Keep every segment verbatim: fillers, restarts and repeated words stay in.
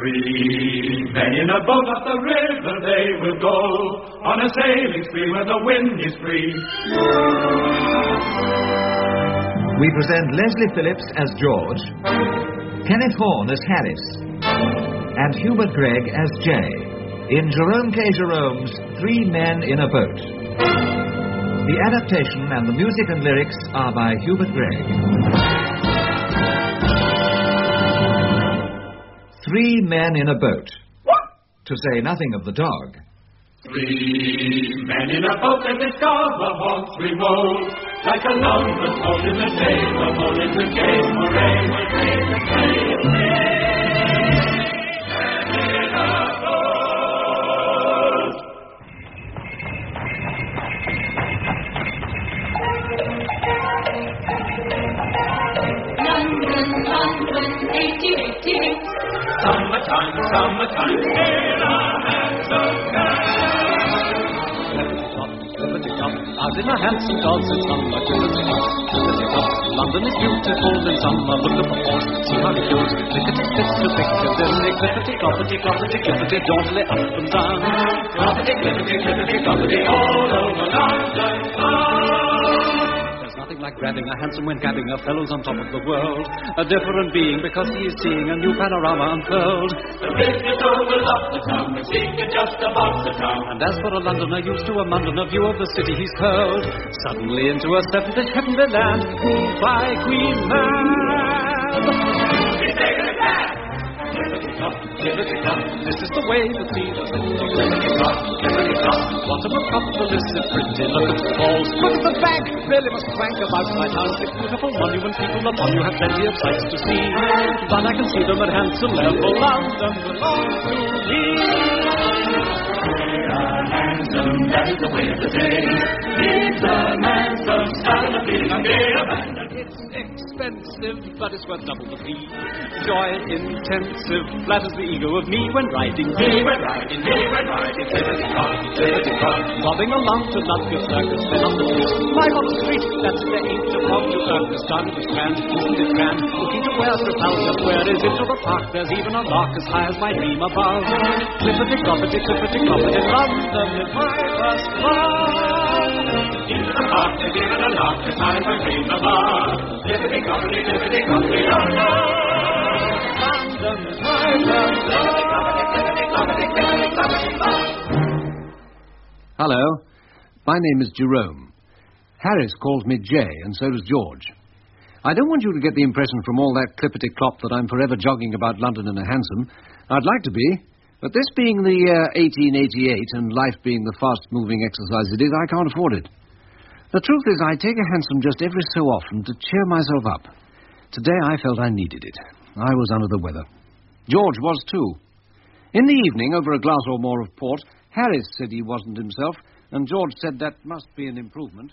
Three men in a boat up the river they will go, on a sailing spree where the wind is free. We present Leslie Phillips as George, Kenneth Horne as Harris, and Hubert Gregg as Jay, in Jerome K. Jerome's Three Men in a Boat. The adaptation and the music and lyrics are by Hubert Gregg. Three Men in a Boat, to say nothing of the dog. Three men in a boat that discover haunts remote, like a London boat in the day, the boat in the game, hooray, we'll play the play, three men in a boat. London, London, eighty, eighty-eight. Summertime, summertime, in a handsome car. Out in a handsome dancing summer, clippity-clop, clippity-clop. London is beautiful in summer, look at the horse, see how he goes. Clickety-click-click-clickety, clippity-cloppity-cloppity, clippity, jauntily up and down. Clippity-clippity-clippity-cloppity, all over London town. There's nothing like grabbing a hansom when gabbing a fellow's on top of the world. A different being because he is seeing a new panorama unfurled. The business overlooked the town, the secret just above the town. And as for a Londoner used to a Londoner view of the city, he's hurled suddenly into a seventh heavenly land, queen by queen man. He's taken a cab. This is the way the sea does it. What a metropolis is pretty. Look at the walls, look at the bank. Really must crank about my town. Six beautiful monument people upon you have plenty of sights to see. But I can see them at handsome level. London belongs to me. Handsome, that is the way of the day. It's a handsome style of feeling a gay abandon. It's expensive, but it's worth double the fee. Joy intensive, flatters the ego of me when riding. Me when riding, me when riding, clippity-clop, clippity-clop. Bobbing along to Ludgate Circus, then on the street. Live on the street, that's the ain't a pub to circus. Done with grand, isn't it grand? Looking to where Trafalgar Square is into the park. There's even a lark as high as my dream above. Clippity-cloppity, clippity-cloppity, London is my first love. Into the park, there's even a lark as high as my dream above. Clippity-cloppity, clippity-cloppity, London. London is my first love. Hello, my name is Jerome. Harris calls me Jay, and so does George. I don't want you to get the impression from all that clippity-clop that I'm forever jogging about London in a hansom. I'd like to be, but this being the year eighteen eighty-eight and life being the fast-moving exercise it is, I can't afford it. The truth is, I take a hansom just every so often to cheer myself up. Today I felt I needed it. I was under the weather. George was too. In the evening, over a glass or more of port, Harris said he wasn't himself, and George said that must be an improvement.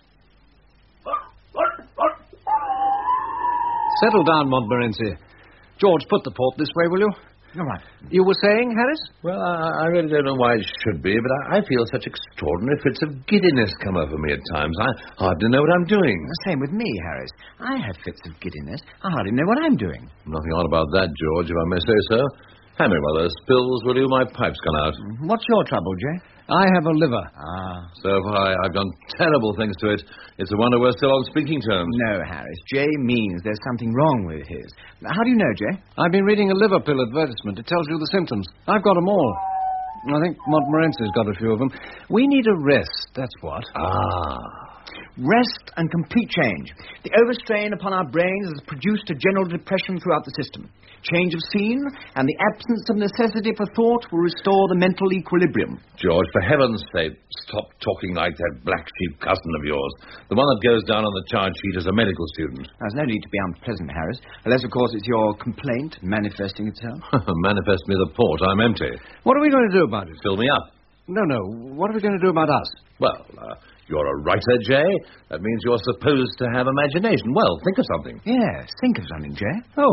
Settle down, Montmorency. George, put the port this way, will you? All right. You were saying, Harris? Well, I, I really don't know why it should be, but I, I feel such extraordinary fits of giddiness come over me at times. I hardly know what I'm doing. The same with me, Harris. I have fits of giddiness. I hardly know what I'm doing. Nothing odd about that, George, if I may say so. Hand me one of those spills, will you? My pipe's gone out. What's your trouble, Jay? I have a liver. Ah. So have I. I've done terrible things to it. It's a wonder we're still on speaking terms. No, Harris. Jay means there's something wrong with his. How do you know, Jay? I've been reading a liver pill advertisement. It tells you the symptoms. I've got them all. I think Montmorency's got a few of them. We need a rest, that's what. Ah. Rest and complete change. The overstrain upon our brains has produced a general depression throughout the system. Change of scene and the absence of necessity for thought will restore the mental equilibrium. George, for heaven's sake, stop talking like that black sheep cousin of yours. The one that goes down on the charge sheet as a medical student. There's no need to be unpleasant, Harris. Unless, of course, it's your complaint manifesting itself. Manifest me the port. I'm empty. What are we going to do about it? Fill me up. No, no. What are we going to do about us? Well, uh, you're a writer, Jay. That means you're supposed to have imagination. Well, think of something. Yes, think of something, Jay. Oh,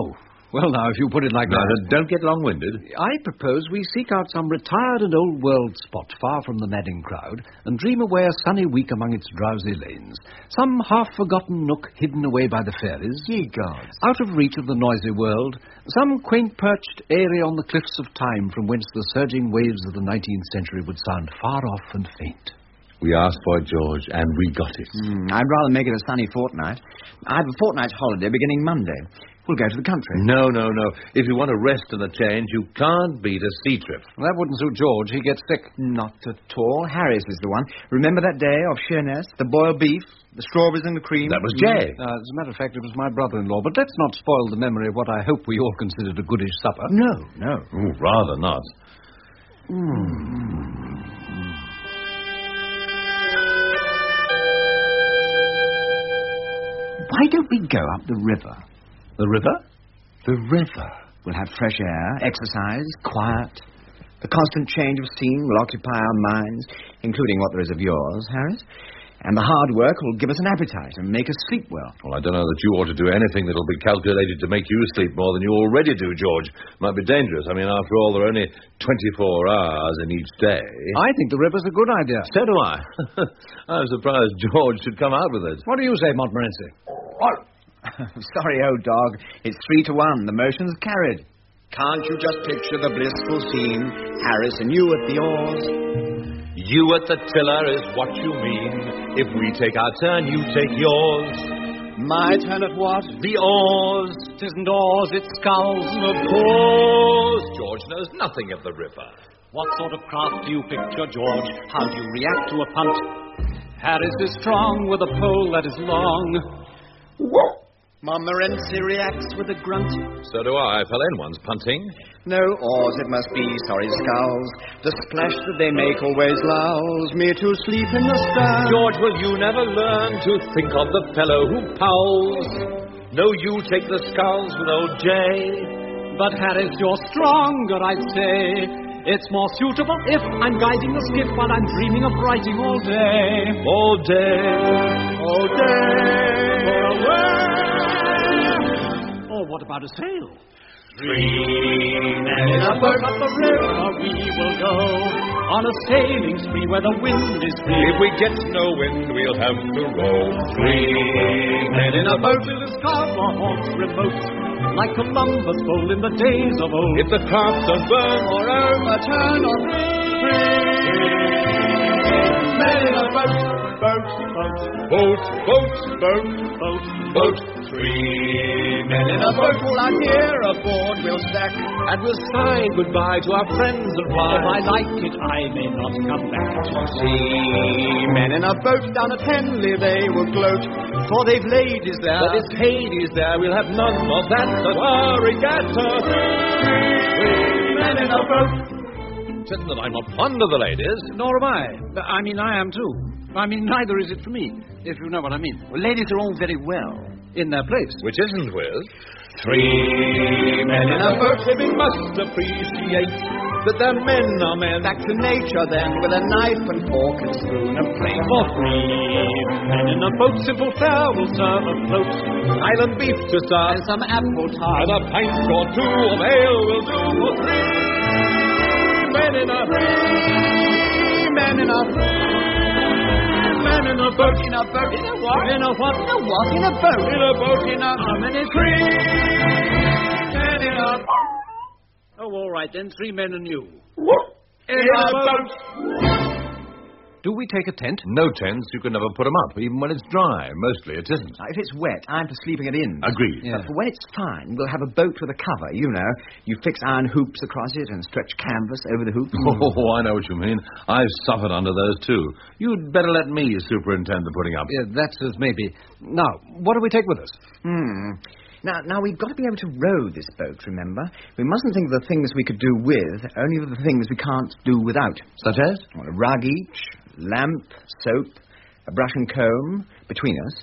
Well, now, if you put it like Now, that... don't get long-winded. I propose we seek out some retired and old-world spot far from the madding crowd and dream away a sunny week among its drowsy lanes. Some half-forgotten nook hidden away by the fairies. Ye gods. Out of reach of the noisy world. Some quaint perched eyrie on the cliffs of time from whence the surging waves of the nineteenth century would sound far off and faint. We asked for it, George, and we got it. Mm, I'd rather make it a sunny fortnight. I have a fortnight's holiday beginning Monday. We'll go to the country. No, no, no. If you want a rest and a change, you can't beat a sea trip. That wouldn't suit George. He gets sick. Not at all. Harris is the one. Remember that day off Sheerness? The boiled beef, the strawberries and the cream? That was Jay. Uh, as a matter of fact, it was my brother-in-law. But let's not spoil the memory of what I hope we all considered a goodish supper. No, no. Ooh, rather not. Why don't we go up the river? The river? The river. We'll have fresh air, exercise, quiet. The constant change of scene will occupy our minds, including what there is of yours, Harris. And the hard work will give us an appetite and make us sleep well. Well, I don't know that you ought to do anything that'll be calculated to make you sleep more than you already do, George. Might be dangerous. I mean, after all, there are only twenty-four hours in each day. I think the river's a good idea. So do I. I'm surprised George should come out with it. What do you say, Montmorency? Sorry, old dog. It's three to one. The motion's carried. Can't you just picture the blissful scene? Harris and you at the oars. You at the tiller is what you mean. If we take our turn, you take yours. My turn at what? The oars. Tisn't oars, it's sculls. Of course. George knows nothing of the river. What sort of craft do you picture, George? How do you react to a punt? Harris is strong with a pole that is long. Montmorency reacts with a grunt. So do I, if Helen one's punting. No oars it must be, sorry sculls. The splash that they make always lulls me to sleep in the stern. George, will you never learn to think of the fellow who powls? No, you take the sculls with old Jay. But Harris, you're stronger, I'd say. It's more suitable if I'm guiding the skiff while I'm dreaming of writing all day. All day. All day. For away. Or what about a sail? Three men In a boat up the river we will go, on a sailing spree where the wind is free. If we get no wind, we'll have to row. Three men in a boat. Till the Scarborough haunts remote, like Columbus bold in the days of old. If the craft don't burn or overturn or three men in a boat, boat, boat, boat, boat, boat, boat, boat. Three men in a boat. All I'm here aboard we'll stack. And we'll say goodbye to our friends and If wives. I like it, I may not come back. See men in a boat down at Henley they will gloat, for they've ladies there. But it's Hades there, we'll have none of that. But our regatta. Three men in a boat. Isn't that I'm not fond of the ladies? Nor am I. But, I mean, I am too. I mean, neither is it for me, if you know what I mean. Well, ladies are all very well. In their place. Which isn't with. Three men in a boat living must appreciate that their men are men. back to nature then, with a knife and fork and spoon and plate. For three men in a boat, simple fare will serve a float, Island beef to start. and some apple And tart. a pint or two of ale will do for three men in a Three men in a men in a boat. in a boat. In a what? In a what? In a what? In a boat. In a boat. In a How many? three men in a Oh, all right then, three men and you. in a boat. Do we take a tent? No tents, you can never put them up, even when it's dry. Mostly it isn't. Now, if it's wet, I'm for sleeping it in. Agreed. Yeah. But for when it's fine, we'll have a boat with a cover, you know. You fix iron hoops across it and stretch canvas over the hoops. Oh, I know what you mean. I've suffered under those, too. You'd better let me superintend the putting up. Yeah, that's as maybe. Now, what do we take with us? Hmm. Now, now, we've got to be able to row this boat, remember? We mustn't think of the things we could do with, only of the things we can't do without. Such as? Well, a rug each, lamp, soap, a brush and comb between us,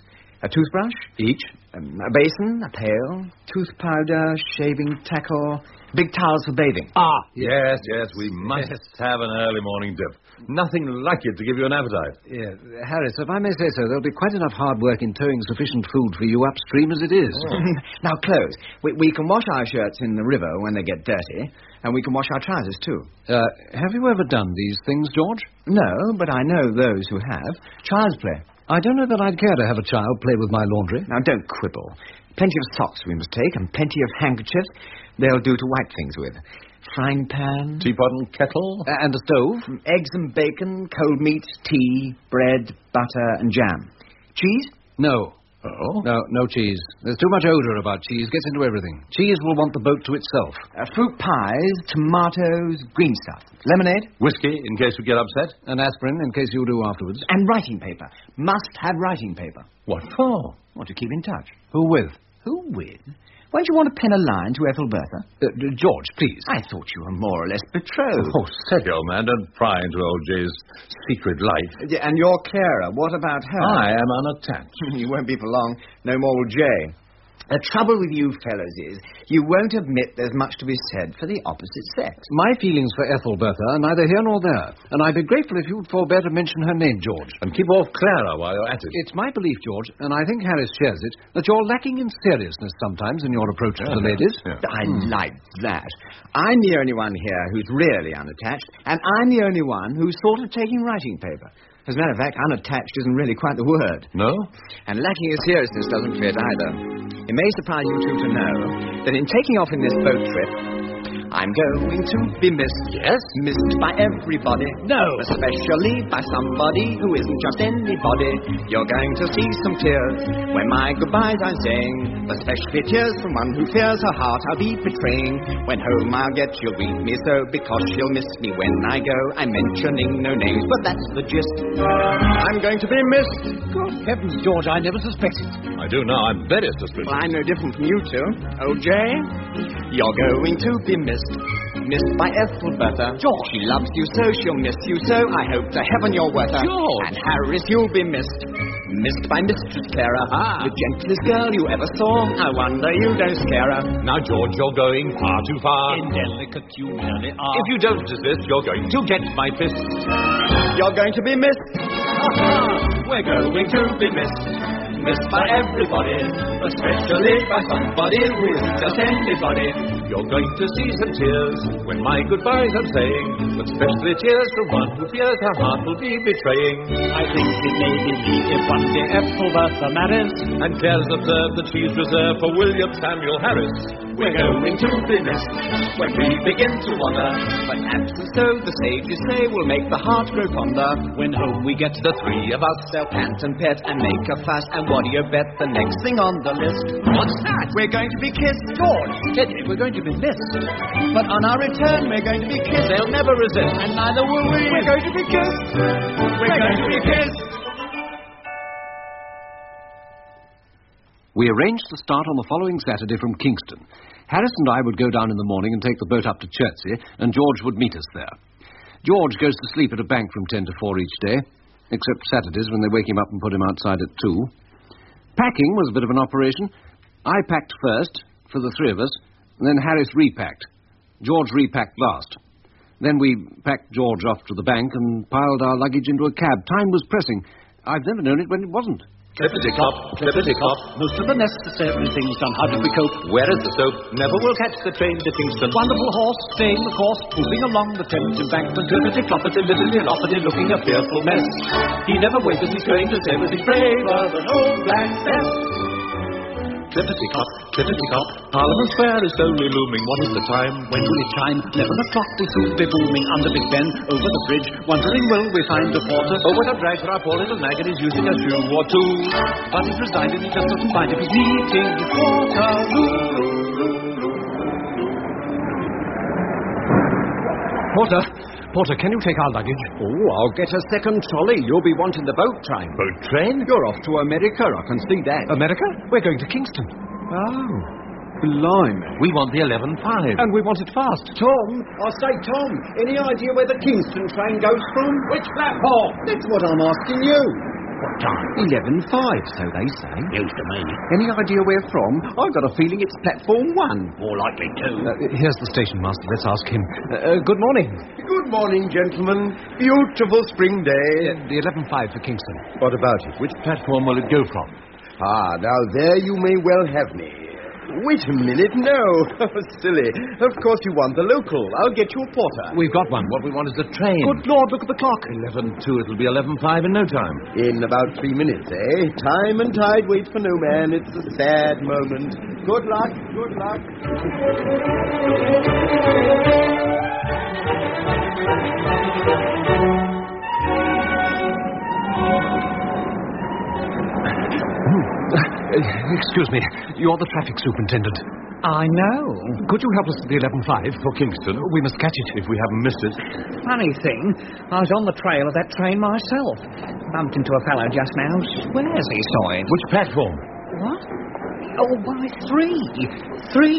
A toothbrush? Each? Um, a basin, a pail, tooth powder, shaving tackle, big towels for bathing. Ah, yes, yes, we must have an early morning dip. Nothing like it to give you an appetite. Yeah. Harris, if I may say so, there'll be quite enough hard work in towing sufficient food for you upstream as it is. Oh. Now, clothes. We, we can wash our shirts in the river when they get dirty, and we can wash our trousers, too. Uh, have you ever done these things, George? No, but I know those who have. Child's play. I don't know that I'd care to have a child play with my laundry. Now, don't quibble. Plenty of socks we must take, and plenty of handkerchiefs. They'll do to wipe things with. Frying pan. Teapot and kettle. Uh, and a stove. Eggs and bacon, cold meat, tea, bread, butter, and jam. Cheese? No. Oh? No, no cheese. There's too much odour about cheese. Gets into everything. Cheese will want the boat to itself. Uh, fruit pies, tomatoes, green stuff. Lemonade. Whiskey, in case we get upset. And aspirin, in case you do afterwards. And writing paper. Must have writing paper. What for? Want to keep in touch. Who with? Who with? Won't you want to pen a line to Ethelbertha? Uh, George, please. I thought you were more or less betrothed. Oh, steady, old man. Don't pry into old Jay's secret life. And your Clara, what about her? I am unattached. You won't be for long. No more will Jay. The trouble with you fellows is you won't admit there's much to be said for the opposite sex. My feelings for Ethelbertha are neither here nor there, and I'd be grateful if you'd forbear to mention her name, George. And keep off Clara while you're at it. It's my belief, George, and I think Harris shares it, that you're lacking in seriousness sometimes in your approach to the ladies. Yeah. I like that. I'm the only one here who's really unattached, and I'm the only one who's thought of taking writing paper. As a matter of fact, unattached isn't really quite the word. No? And lacking in seriousness doesn't fit either. It may surprise you two to know that in taking off in this boat trip, I'm going to be missed. Yes? Missed by everybody. No. Especially by somebody who isn't just anybody. You're going to see some tears when my goodbyes I'm saying. Especially tears from one who fears her heart I'll be betraying. When home I'll get you'll weep me so, because she'll miss me when I go. I'm mentioning no names, but that's the gist. I'm going to be missed. Good heavens, George, I never suspected. I do now. I'm very suspicious. Well, I'm no different from you two. Oh, Jay, you're going to be missed. Missed by Ethelbertha. George. She loves you so, she'll miss you so. I hope to heaven you're worth her. George. And Harris, you'll be missed. Missed by Mistress Clara. Ah. The gentlest girl you ever saw. I wonder you don't scare her. Now, George, you're going far too far. Indelicate you really are. If you don't desist, you're going to get my fist. You're going to be missed. We're going to be missed. Missed by everybody, especially by somebody who isn't just anybody. You're going to see some tears when my goodbyes I'm saying, but especially tears from one who fears her heart will be betraying. I think it may be me if one day Ethelbertha marries. And Claire's observed that she's reserved for William Samuel Harris. We're going to be missed when we begin to wonder. But absence, so the sages say, will make the heart grow fonder. When home we get The three of us. They'll pant and pet and make a fuss. And what do you bet the next thing on the list? What's that? We're going to be kissed. George, Steady, we're going to be missed. but on our return we're going to be kissed. They'll never resist. And neither will we. We're going to be kissed. We're going to be kissed. We arranged to start on the following Saturday from Kingston. Harris and I would go down in the morning and take the boat up to Chertsey, and George would meet us there. George goes to sleep at a bank from ten to four each day, except Saturdays when they wake him up and put him outside at two. Packing was a bit of an operation. I packed first, for the three of us, and then Harris repacked. George repacked last. Then we packed George off to the bank and piled our luggage into a cab. Time was pressing. I've never known it when it wasn't. Clippity-clop, clippity-clop. most of the necessary things done. How did we cope? Where is the soap? Never will catch the train to Kingston. Wonderful horse, staying the course, moving along the Thames embankment, clippity-cloppity, littity-loppity, looking a fearful mess. He never wavers his train to say, but he's braver than old Black Bess. Clippity-clop, clippity-clop. Parliament Square is slowly looming. What is the time? When will it chime? Eleven o'clock will soon be booming under Big Ben, over the bridge. Wondering will we find the porter? Oh, what a drag for our poor little nag, and he's using a shoe or two. But he's resigned and he just doesn't mind if he's meeting Waterloo. Porter, Porter, can you take our luggage? Oh, I'll get a second trolley. You'll be wanting the boat train. Boat train? You're off to America, I can see that. America? We're going to Kingston. Oh, blimey. We want the eleven five. And we want it fast. Tom, I say, Tom, any idea where the Kingston train goes from? Which platform? That's what I'm asking you. What time? Eleven five, so they say. News to me. Any idea where from? I've got a feeling it's platform one. More likely two. Uh, here's the station master. Let's ask him. Uh, uh, good morning. Good morning, gentlemen. Beautiful spring day. Uh, the eleven five for Kingston. What about it? Which platform will it go from? Ah, now there you may well have me. Wait a minute, no. Silly. Of course you want the local. I'll get you a porter. We've got one. What we want is the train. Good Lord, look at the clock. eleven two. It'll be eleven five in no time. In about three minutes, eh? Time and tide wait for no man. It's a sad moment. Good luck, good luck. Uh, excuse me. You're the traffic superintendent. I know. Could you help us to the eleven five? For Kingston. We must catch it. If we haven't missed it. Funny thing, I was on the trail of that train myself. Bumped into a fellow just now. Swears he saw it. Which platform? What? Oh, by three. Three.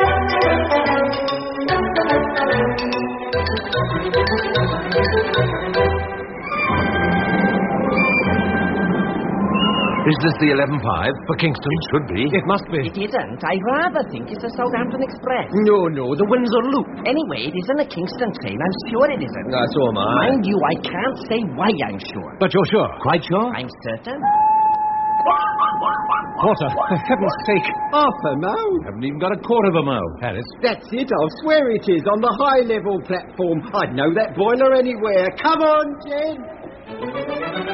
Is this the eleven five for Kingston? It should be. It must be. It isn't. I rather think it's a Southampton Express. No, no, the Windsor Loop. Anyway, it isn't a Kingston train. I'm sure it isn't. Uh, so am I. Mind you, I can't say why I'm sure. But you're sure? Quite sure? I'm certain. Porter, for heaven's sake. Half a mile. Haven't even got a quarter of a mile. Harris. That's it. I'll swear it is. On the high-level platform. I'd know that boiler anywhere. Come on, Ted.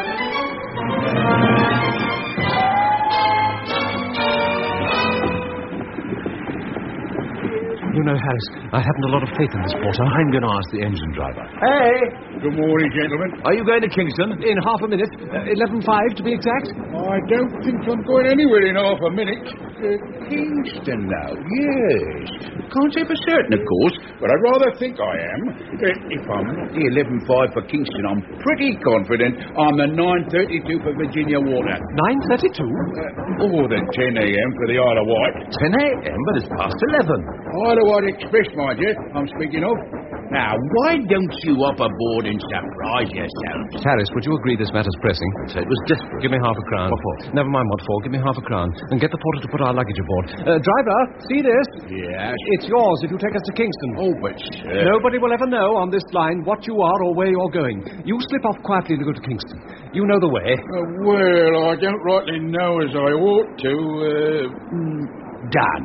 You know, Harris, I haven't a lot of faith in this porter. I'm going to ask the engine driver. Hey. Good morning, gentlemen. Are you going to Kingston? In half a minute. Uh, eleven five, to be exact. I don't think I'm going anywhere in half a minute. Uh, Kingston now, yes. Can't say for certain, of course, but I'd rather think I am. Uh, if I'm not the eleven five for Kingston, I'm pretty confident I'm the nine thirty-two for Virginia Water. nine thirty-two? Uh, or the ten a.m. for the Isle of Wight. ten a.m., but it's past eleven. Isle of Wight Express, mind you, I'm speaking of. Now, why don't you hop aboard and surprise yourselves? Harris, would you agree this matter's pressing? So it was desperate. Give me half a crown. What for? Never mind what for. Give me half a crown. And get the porter to put our luggage aboard. Uh, driver, see this? Yes. It's yours if you take us to Kingston. Oh, but sir. Nobody will ever know on this line what you are or where you're going. You slip off quietly to go to Kingston. You know the way. Uh, well, I don't rightly know as I ought to. Uh, done.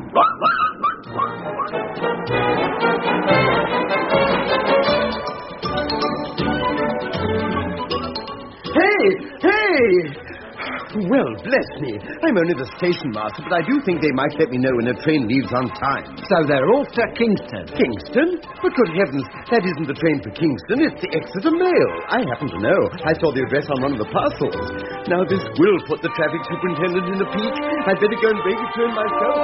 Hey, hey! Well, bless me. I'm only the station master, but I do think they might let me know when a train leaves on time. So they're off to Kingston. Kingston? But good heavens, that isn't the train for Kingston, it's the Exeter Mail. I happen to know. I saw the address on one of the parcels. Now, this will put the traffic superintendent in a peach. I'd better go and break it to him myself.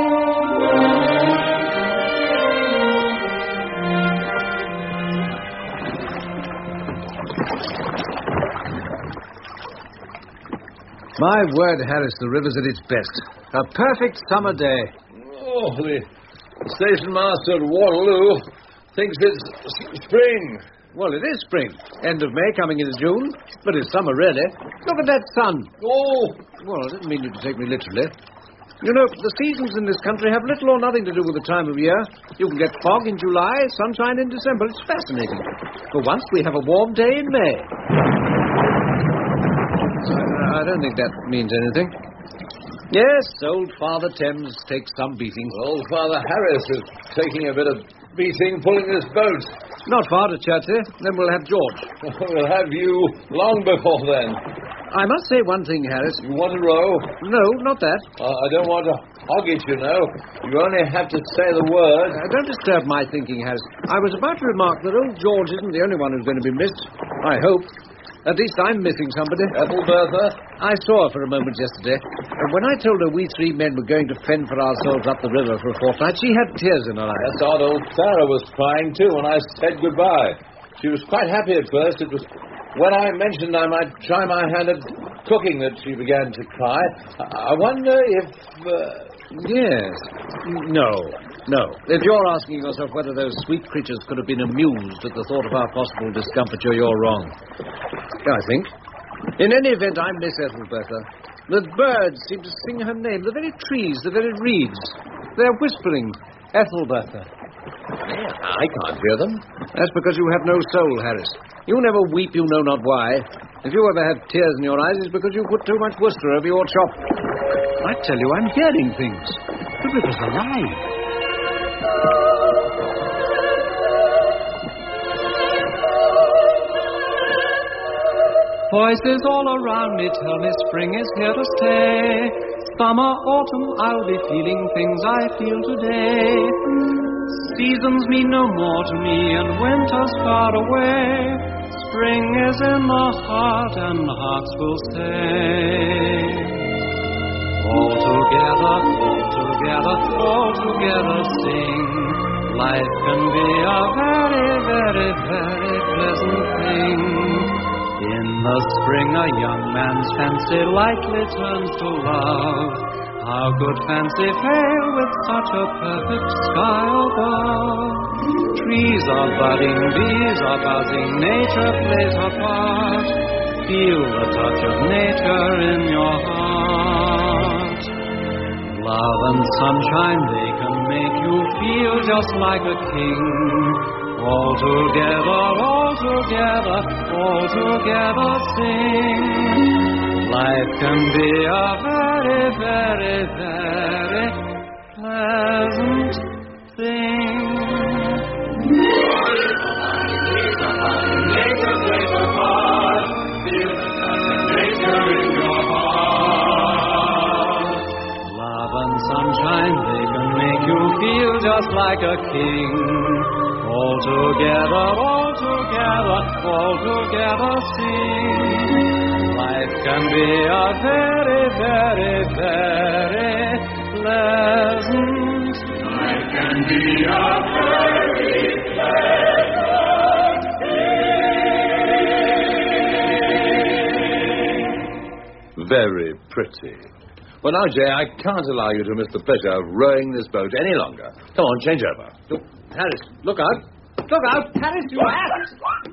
My word, Harris, the river's at its best. A perfect summer day. Oh, the station master at Waterloo thinks it's spring. Well, it is spring. End of May, coming into June. But it's summer, really. Look at that sun. Oh! Well, I didn't mean you to take me literally. You know, the seasons in this country have little or nothing to do with the time of year. You can get fog in July, sunshine in December. It's fascinating. For once, we have a warm day in May. I don't think that means anything. Yes, old Father Thames takes some beating. Old Father Harris is taking a bit of beating pulling this boat. Not far to Chertsey. Then we'll have George. We'll have you long before then. I must say one thing, Harris. You want to row? No, not that. Uh, I don't want to hog it, you know. You only have to say the word. Uh, don't disturb my thinking, Harris. I was about to remark that old George isn't the only one who's going to be missed. I hope. At least I'm missing somebody. Ethelbertha? I saw her for a moment yesterday. And when I told her we three men were going to fend for ourselves up the river for a fortnight, she had tears in her eyes. That's odd. Old Sarah was crying, too, when I said goodbye. She was quite happy at first. It was when I mentioned I might try my hand at cooking that she began to cry. I wonder if... Uh... Yes. No. No. If you're asking yourself whether those sweet creatures could have been amused at the thought of our possible discomfiture, you're wrong. I think. In any event, I miss Ethelbertha. The birds seem to sing her name. The very trees, the very reeds. They're whispering, Ethelbertha. I can't hear them. That's because you have no soul, Harris. You never weep, you know not why. If you ever have tears in your eyes, it's because you put too much Worcester over your chop. I tell you, I'm hearing things. The river's alive. Voices all around me tell me spring is here to stay. Summer, autumn, I'll be feeling things I feel today. Seasons mean no more to me and winter's far away. Spring is in the heart and hearts will stay. All together, all together, all together sing. Life can be a very, very, very pleasant thing. In the spring a young man's fancy lightly turns to love. How could fancy fail with such a perfect sky above? Trees are budding, bees are buzzing, nature plays her part. Feel the touch of nature in your heart. Love and sunshine, they can make you feel just like a king. All together, all together, all together sing. Life can be a very, very, very pleasant thing. Nature plays a part. Feel the touch of nature in your heart. Love and sunshine, they can make you feel just like a king. All together, all together, all together sing. Life can be a very, very, very pleasant. Life can be a very pleasant thing. Very pretty. Well, now, Jay, I can't allow you to miss the pleasure of rowing this boat any longer. Come on, change over. Look, Harris, look out. Look out, Harris, you ass!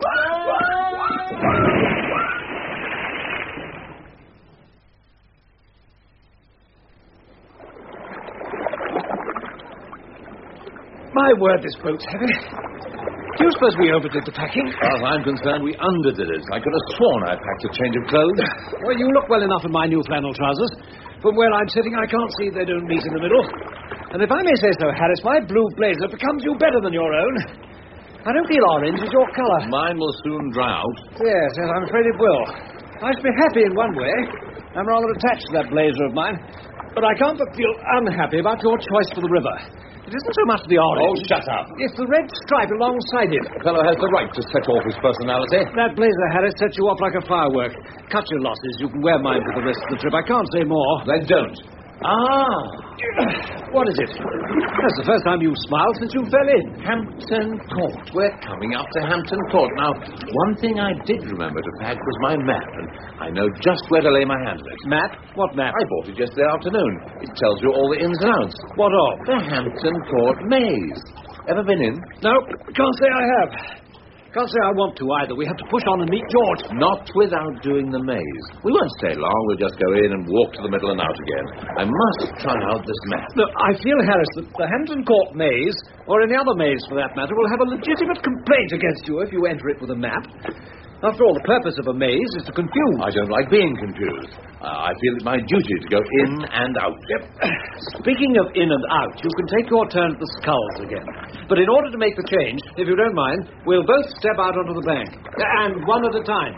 My word, this boat's heavy. Do you suppose we overdid the packing? As far as I'm concerned, we underdid it. I could have sworn I packed a change of clothes. Well, you look well enough in my new flannel trousers. From where I'm sitting, I can't see they don't meet in the middle. And if I may say so, Harris, my blue blazer becomes you better than your own. I don't feel orange is your colour. Mine will soon dry out. Yes, yes, I'm afraid it will. I should be happy in one way. I'm rather attached to that blazer of mine. But I can't but feel unhappy about your choice for the river. It isn't so much the orange. Oh, shut up. It's the red stripe alongside it. The fellow has the right to set off his personality. That blazer, Harris, sets you off like a firework. Cut your losses. You can wear mine for the rest of the trip. I can't say more. Then don't. Ah. What is it? That's the first time you've smiled since you fell in. Hampton Court. We're coming up to Hampton Court. Now, one thing I did remember to pack was my map, and I know just where to lay my hand on it. Map? What map? I bought it yesterday afternoon. It tells you all the ins and outs. What of? The Hampton Court maze. Ever been in? No, can't say I have. Can't say I want to either. We have to push on and meet George. Not without doing the maze. We won't stay long. We'll just go in and walk to the middle and out again. I must try out this map. Look, I feel, Harris, that the Hampton Court maze, or any other maze for that matter, will have a legitimate complaint against you if you enter it with a map. After all, the purpose of a maze is to confuse. I don't like being confused. Uh, I feel it my duty to go in and out. Yep. Speaking of in and out, you can take your turn at the sculls again. But in order to make the change, if you don't mind, we'll both step out onto the bank. And one at a time.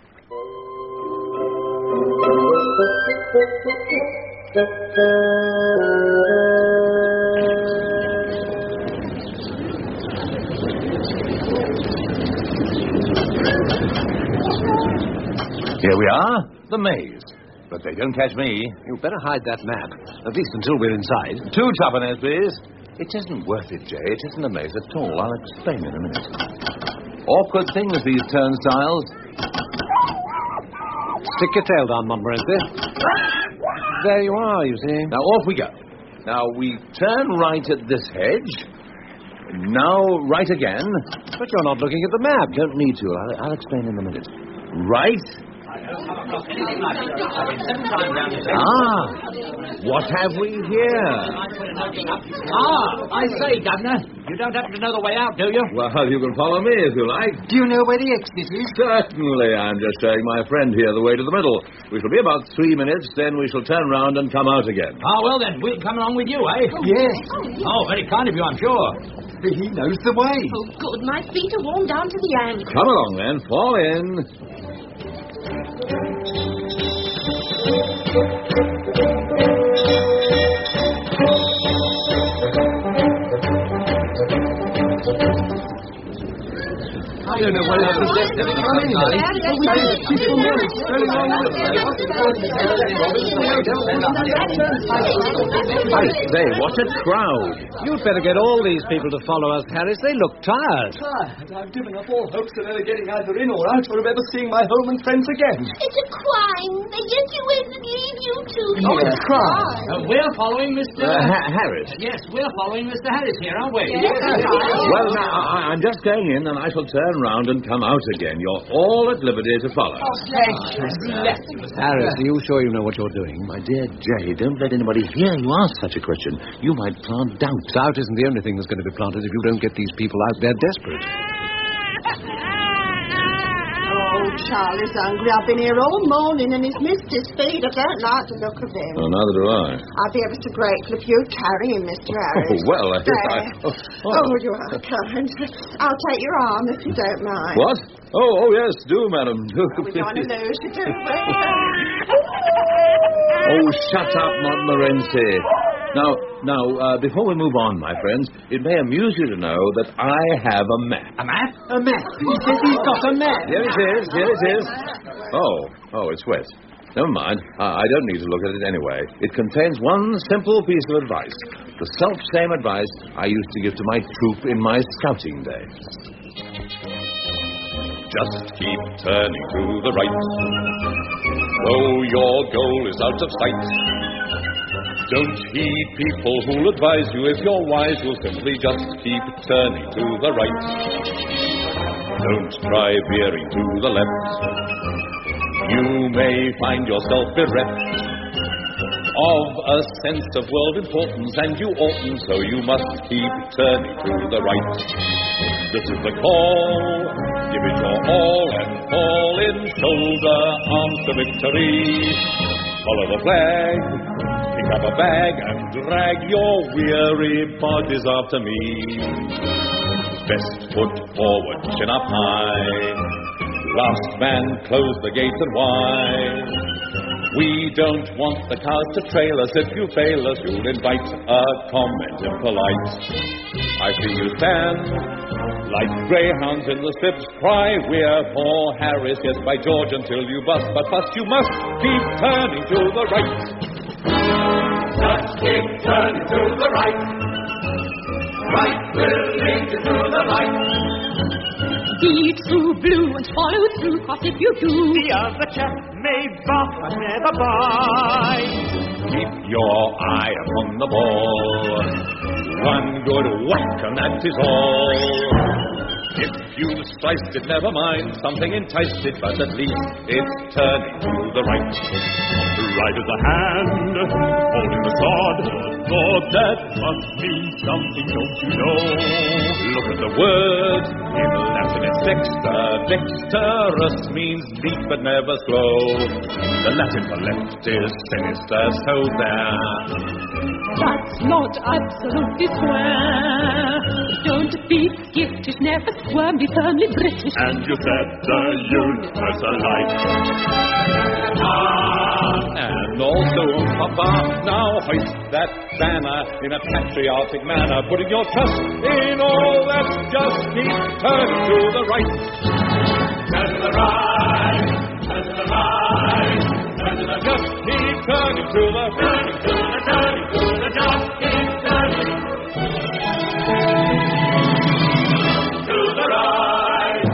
Here we are, the maze. But they don't catch me. You'd better hide that map, at least until we're inside. Two tuppennies, please. It isn't worth it, Jay. It isn't a maze at all. I'll explain in a minute. Awkward things, these turnstiles. Stick your tail down, Montmorency. There you are, you see. Now, off we go. Now, we turn right at this hedge. Now, right again. But you're not looking at the map. Don't need to. I'll, I'll explain in a minute. Right. Ah, what have we here? Ah, I say, Governor, you don't happen to know the way out, do you? Well, you can follow me if you like. Do you know where the exit is? Certainly. I'm just showing my friend here the way to the middle. We shall be about three minutes, then we shall turn round and come out again. Ah, well then, we'll come along with you, eh? Yes. Oh, very kind of you, I'm sure. He knows the way. Oh, good. My feet are worn down to the ankle. Come along, then. Fall in. I don't know what else is left of it. I say, what a crowd. You'd better get all these people to follow us, Harris. They look tired. Tired. I've given up all hopes of ever getting either in or out or of ever seeing my home and friends again. It's a crime. They get you in and leave you two. Oh, it's a crime. Uh, we're following Mister Uh, ha- Harris. Yes, we're following Mister Harris here, aren't we? Yes, Well, now, I- I'm just going in, and I shall turn round and come out again. You're all at liberty to follow. Harris, are you sure you know what you're doing? My dear Jay, don't let anybody hear you ask such a question. You might plant doubt. Doubt isn't the only thing that's going to be planted if you don't get these people out there desperate. Oh, Charlie's hungry. I've been here all morning and he's missed his feed. I don't like the look of him. Oh, neither do I. I'd be ever so grateful if you'd carry him, Mister Harris. Oh, well, I... There. I oh, Oh, you are kind. I'll take your arm if you don't mind. What? Oh, oh, yes, do, madam. Do. We don't want to lose you, do we? Oh, shut up, Montmorency. Now, now, uh, before we move on, my friends, it may amuse you to know that I have a map. A map? A map. He says he's got a map. Here it is, here it is. Oh, oh, it's wet. Never mind. Uh, I don't need to look at it anyway. It contains one simple piece of advice. The self-same advice I used to give to my troop in my scouting days. Just keep turning to the right, though your goal is out of sight. Don't heed people who'll advise you. If you're wise, you'll simply just keep turning to the right. Don't try veering to the left. You may find yourself bereft of a sense of world importance, and you oughtn't, so you must keep turning to the right. This is the call. Give it your all and fall in, shoulder arms to victory. Follow the flag, pick up a bag and drag your weary bodies after me. Best foot forward, chin up high. Last man close the gates and wide. We don't want the cars to trail us. If you fail us, you'll invite a comment impolite. I see you stand like greyhounds in the strips, cry, we're for Harris, yes, by George, until you bust. But bust you must keep turning to the right. Just keep turning to the right. Right will lead you to the light. Be true blue and follow through, 'cause if you do, The other chap may buff but never bite. Keep your eye upon the ball. One good whack and that is all. If you sliced it, never mind. Something enticed it, but at least it's turning to the right. Right as a hand, holding the sword. Lord, that must mean something, don't you know? Look at the words. In Latin it's dexter. Dexterous means neat but never slow. The Latin for left is sinister, so there. that's not absolutely square. Don't be skittish, never squirm, be firmly British. And you set the universe alight. And also, Papa, now hoist that banner in a patriotic manner, putting your trust in all that. Just keep turning to the right. Turn to the right, turn to the right, turn to the Just keep turning to the turning to the turning to the just keep turning to the right.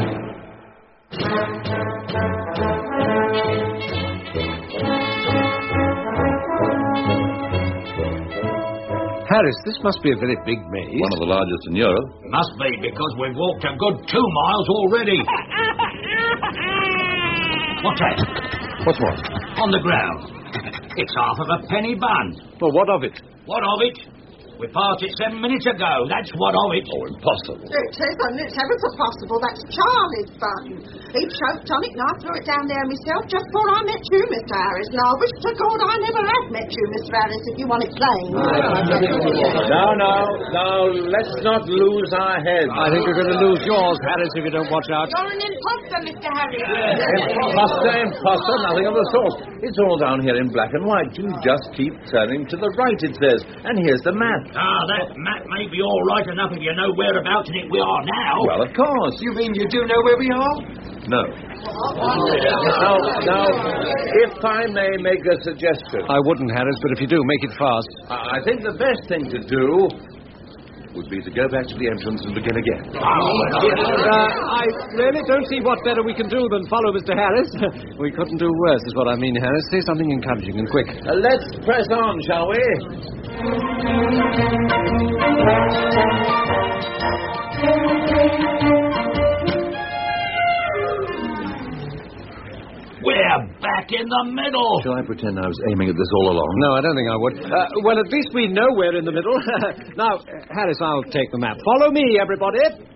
Harris, this must be a very big maze. One of the largest in Europe. Must be, because we've walked a good two miles already. What's that? What's what? On the ground. It's half of a penny bun. Well, what of it? What of it? We passed it seven minutes ago. That's what of it. Oh, impossible. It isn't. It's ever so possible. That's Charlie's bun. He choked on it and I threw it down there myself just before I met you, Mister Harris. And I wish to God I never had met you, Mister Harris, if you want it plain. Now, now, now, let's not lose our heads. I think you're going to lose yours, Harris, if you don't watch out. You're an imposter, Mister Harris. Imposter, imposter, nothing of the sort. It's all down here in black and white. You just keep turning to the right, it says. And here's the map. Ah, that map may be all right enough if you know whereabouts in it we are now. Well, of course. You mean you do know where we are? No. Now, now, if I may make a suggestion. I wouldn't, Harris, but if you do, make it fast. I think the best thing to do would be to go back to the entrance and begin again. Uh, I really don't see what better we can do than follow Mister Harris. We couldn't do worse, is what I mean, Harris. Say something encouraging and quick. Uh, let's press on, shall we? We're back in the middle. Shall I pretend I was aiming at this all along? No, I don't think I would. Uh, well, at least we know we're in the middle. Now, uh, Harris, I'll take the map. Follow me, everybody.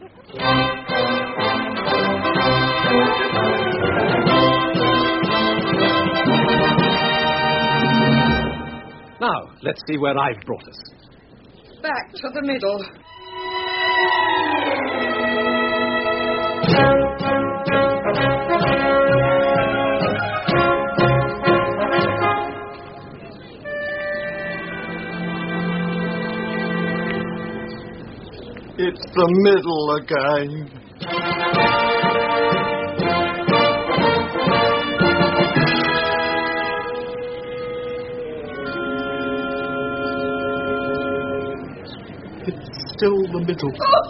Now, let's see where I've brought us. Back to the middle. It's the middle again. It's still the middle.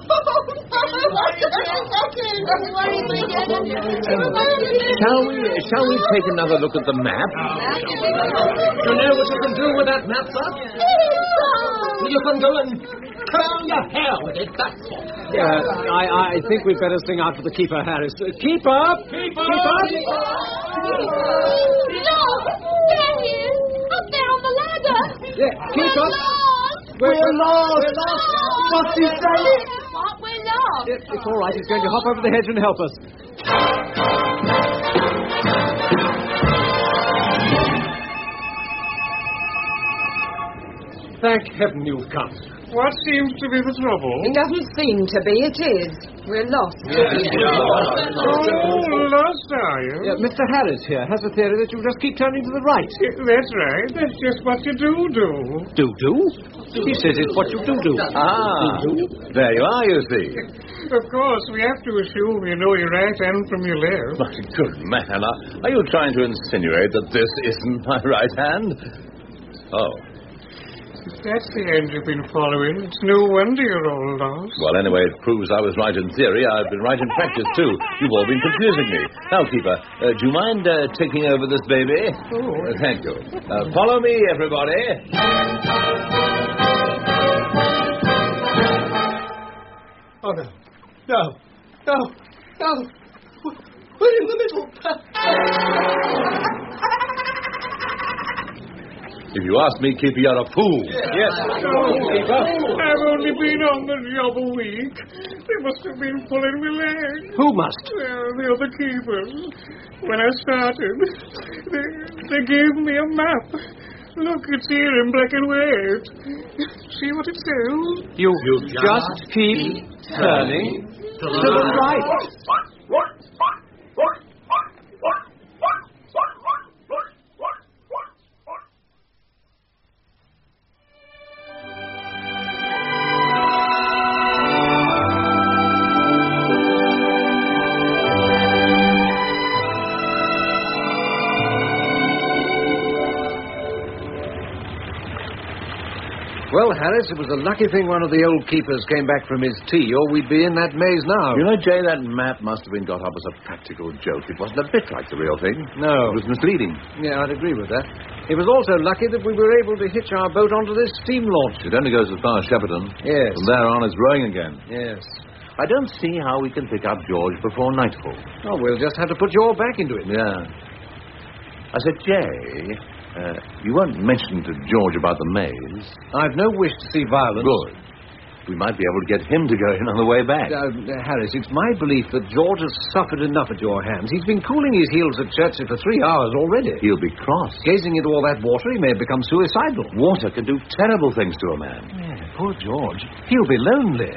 Shall we, shall we take another look at the map? You know what you can do with that map, sir? You can go and curl your hair with it, that's all. Yeah, I, I think we'd better sing out for the keeper, Harris. Uh, keeper! Keeper! Keeper! Look! There he is! Up there on the ladder! Yeah, keeper! We're We're, we're lost! We're lost! What's he saying? What? We're lost! It, it's all right. He's going to hop over the hedge and help us. Thank heaven you've come. What seems to be the trouble? It doesn't seem to be. It is. We're lost. Oh, lost, are you? Yeah, Mister Harris here has a theory that you'll just keep turning to the right. That's right. That's just what you do do. Do-do? He says it's what you do-do. Ah, there you are, you see. Of course, we have to assume you know your right hand from your left. My good man, are, are you trying to insinuate that this isn't my right hand? Oh. If that's the hand you've been following, it's no wonder you're all lost. Well, anyway, it proves I was right in theory. I've been right in practice, too. You've all been confusing me. Now, Keeper, uh, do you mind uh, taking over this baby? Oh. Uh, thank you. Uh, follow me, everybody. Oh, no. No. No. No. We're in the middle. If you ask me, Keeper, you're a fool. Yes. No, Keeper. I've only been on the job a week. They must have been pulling me leg. Who must? Well, the other keepers. When I started, they, they gave me a map. Look, it's here in black and white. See what it says? You, you just keep turning to the right. Well, Harris, it was a lucky thing one of the old keepers came back from his tea, or we'd be in that maze now. You know, Jay, that map must have been got up as a practical joke. It wasn't a bit like the real thing. No. It was misleading. Yeah, I'd agree with that. It was also lucky that we were able to hitch our boat onto this steam launch. It only goes as far as Shepperton. Yes. From there on, it's rowing again. Yes. I don't see how we can pick up George before nightfall. Oh, we'll just have to put your back into it. Yeah. I said, Jay, uh, you won't mention to George about the maze. I've no wish to see violence. Good. We might be able to get him to go in on the way back. Uh, uh, Harris, it's my belief that George has suffered enough at your hands. He's been cooling his heels at Chertsey for three hours already. He'll be cross. Gazing into all that water, he may have become suicidal. Water can do terrible things to a man. Yeah, poor George. He'll be lonely.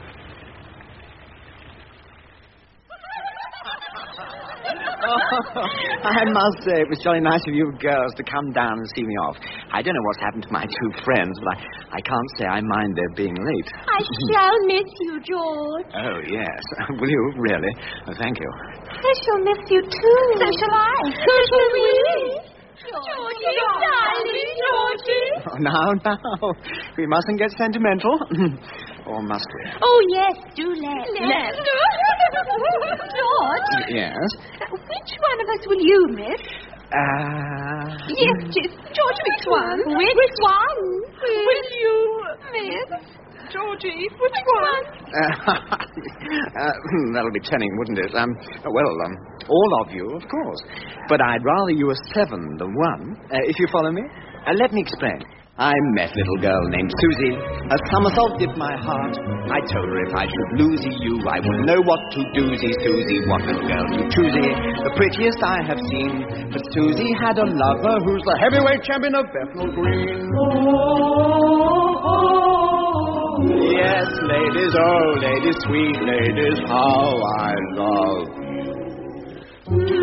I must say, it was jolly nice of you girls to come down and see me off. I don't know what's happened to my two friends, but I, I can't say I mind their being late. I shall miss you, George. Oh, yes. Will you, really? Oh, thank you. I shall miss you, too. So shall I. So shall we. Georgie, darling, Georgie. Oh, now, now. We mustn't get sentimental. Or must we? Oh, yes, do let. Let. George? Yes? Which one of us will you miss? Uh... Yes, yes. George, which one? Which, which one will you miss? Georgie, which one? Uh, uh, that'll be telling, wouldn't it? Um, well, um, all of you, of course. But I'd rather you were seven than one, uh, if you follow me. Uh, let me explain. I met a little girl named Susie. A somersault did my heart. I told her if I should lose you, I would know what to do-zy, Susie. What little girl you choosy? The prettiest I have seen. But Susie had a lover who's the heavyweight champion of Bethnal Green. Oh, oh, oh. Yes, ladies, oh, ladies, sweet ladies, how I love you.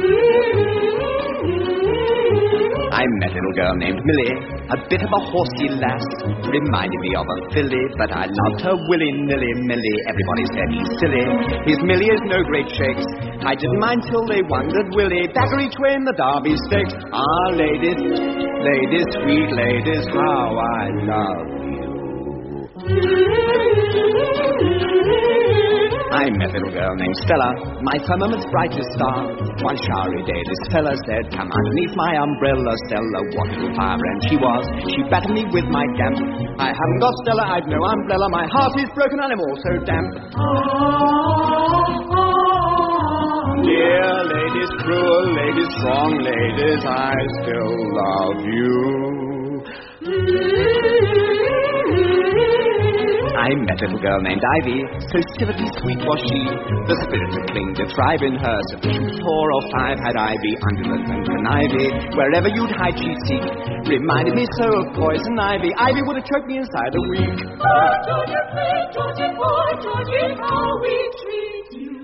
I met a little girl named Millie, a bit of a horsey lass, reminded me of a filly, but I loved her willy-nilly, Millie. Everybody said he's silly, his Millie is no great shakes. I didn't mind till they wondered, Willie, backer each way in the Derby Stakes. Ah, ladies, ladies, sweet ladies, how I love you. I met a little girl named Stella, my firmament's brightest star. One showery day this fella said, come underneath my umbrella, Stella. What a little firebrand she was. She battered me with my damp. I haven't got Stella, I've no umbrella. My heart is broken and I'm also damp. Dear ladies, cruel ladies, strong ladies, I still love you. I met a little girl named Ivy, so civilly sweet was she. The spirit that clinged to thrive in her, sufficient four or five had Ivy under the and ivy. Wherever you'd hide she'd seek, reminded me so of poison ivy. Ivy would have choked me inside a week. Oh, Georgie, please, Georgie, boy, Georgie, how we treat you.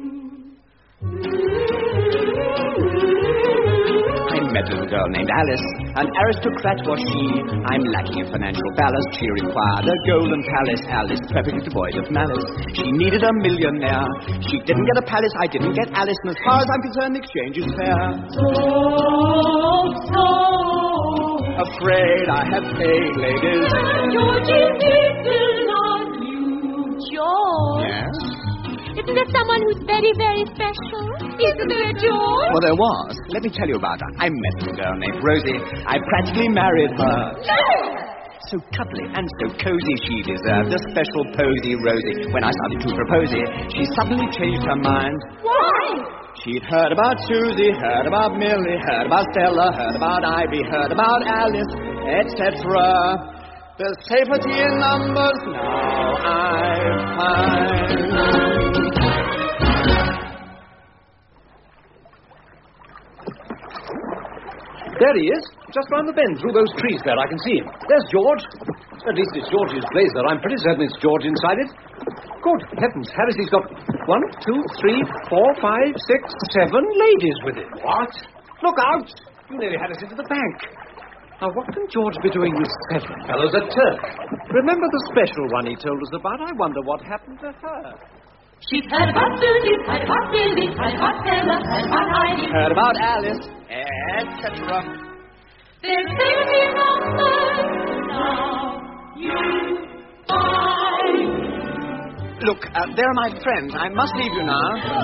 I met a little girl named Alice, an aristocrat was she. I'm lacking in financial ballast. She required a golden palace. Alice, perfectly devoid of malice. She needed a millionaire. She didn't get a palace, I didn't get Alice. And as far as I'm concerned, the exchange is fair. So, so afraid I have paid, ladies. Georgie, we still love you, George. Yes? Isn't there someone who's very, very special? Isn't there, George? Well, there was. Let me tell you about her. I met a girl named Rosie. I practically married her. So cuddly and so cozy, she deserved a special posy, Rosie. When I started to propose it, she suddenly changed her mind. Why? She'd heard about Susie, heard about Millie, heard about Stella, heard about Ivy, heard about Alice, et cetera. There's safety in numbers now, I find. There he is, just round the bend through those trees there. I can see him. There's George. At least it's George's blazer. I'm pretty certain it's George inside it. Good heavens, Harris, he's got one, two, three, four, five, six, seven ladies with him. What? Look out! You nearly had us into the bank. Now, what can George be doing with seven fellows at Turk? Remember the special one he told us about? I wonder what happened to her. She's heard about Susie, heard about Billy, heard about Stella, heard about Ivy, heard about Alice, et cetera. There's safety numbers now, you find. Look, uh, there are my friends. I must leave you now. No!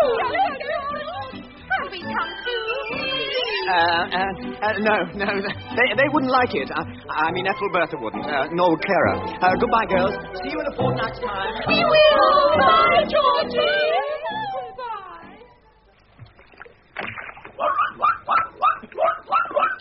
Can't we come too? Uh, uh, uh, no, no, they, they wouldn't like it. Uh, I mean, Ethelbertha wouldn't, uh, nor would Clara. Uh, goodbye, girls. See you in a fortnight's time. We will. Bye, Georgie. Goodbye.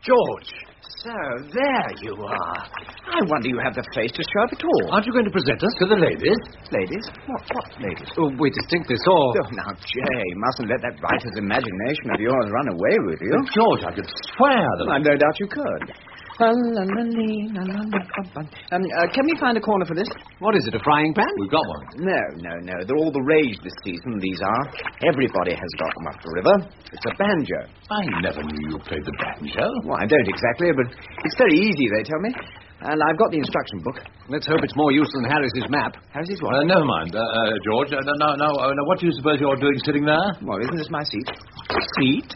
George. So, there you are. I wonder you have the face to show up at all. Aren't you going to present us to the ladies? Ladies? What, what ladies? Oh, we distinctly saw... Oh, now, Jay, mustn't let that writer's imagination of yours run away with you. But George, I could swear that... I no doubt you could. Um, uh, can we find a corner for this? What is it, a frying pan? We've got one. No, no, no. They're all the rage this season, these are. Everybody has got them up the river. It's a banjo. I never knew you played the banjo. Well, I don't exactly, but it's very easy, they tell me. And I've got the instruction book. Let's hope it's more use than Harris's map. Harris's what? Uh, never mind, uh, uh, George. Uh, no, no, uh, no. What do you suppose you're doing sitting there? Well, isn't this my seat? Seat?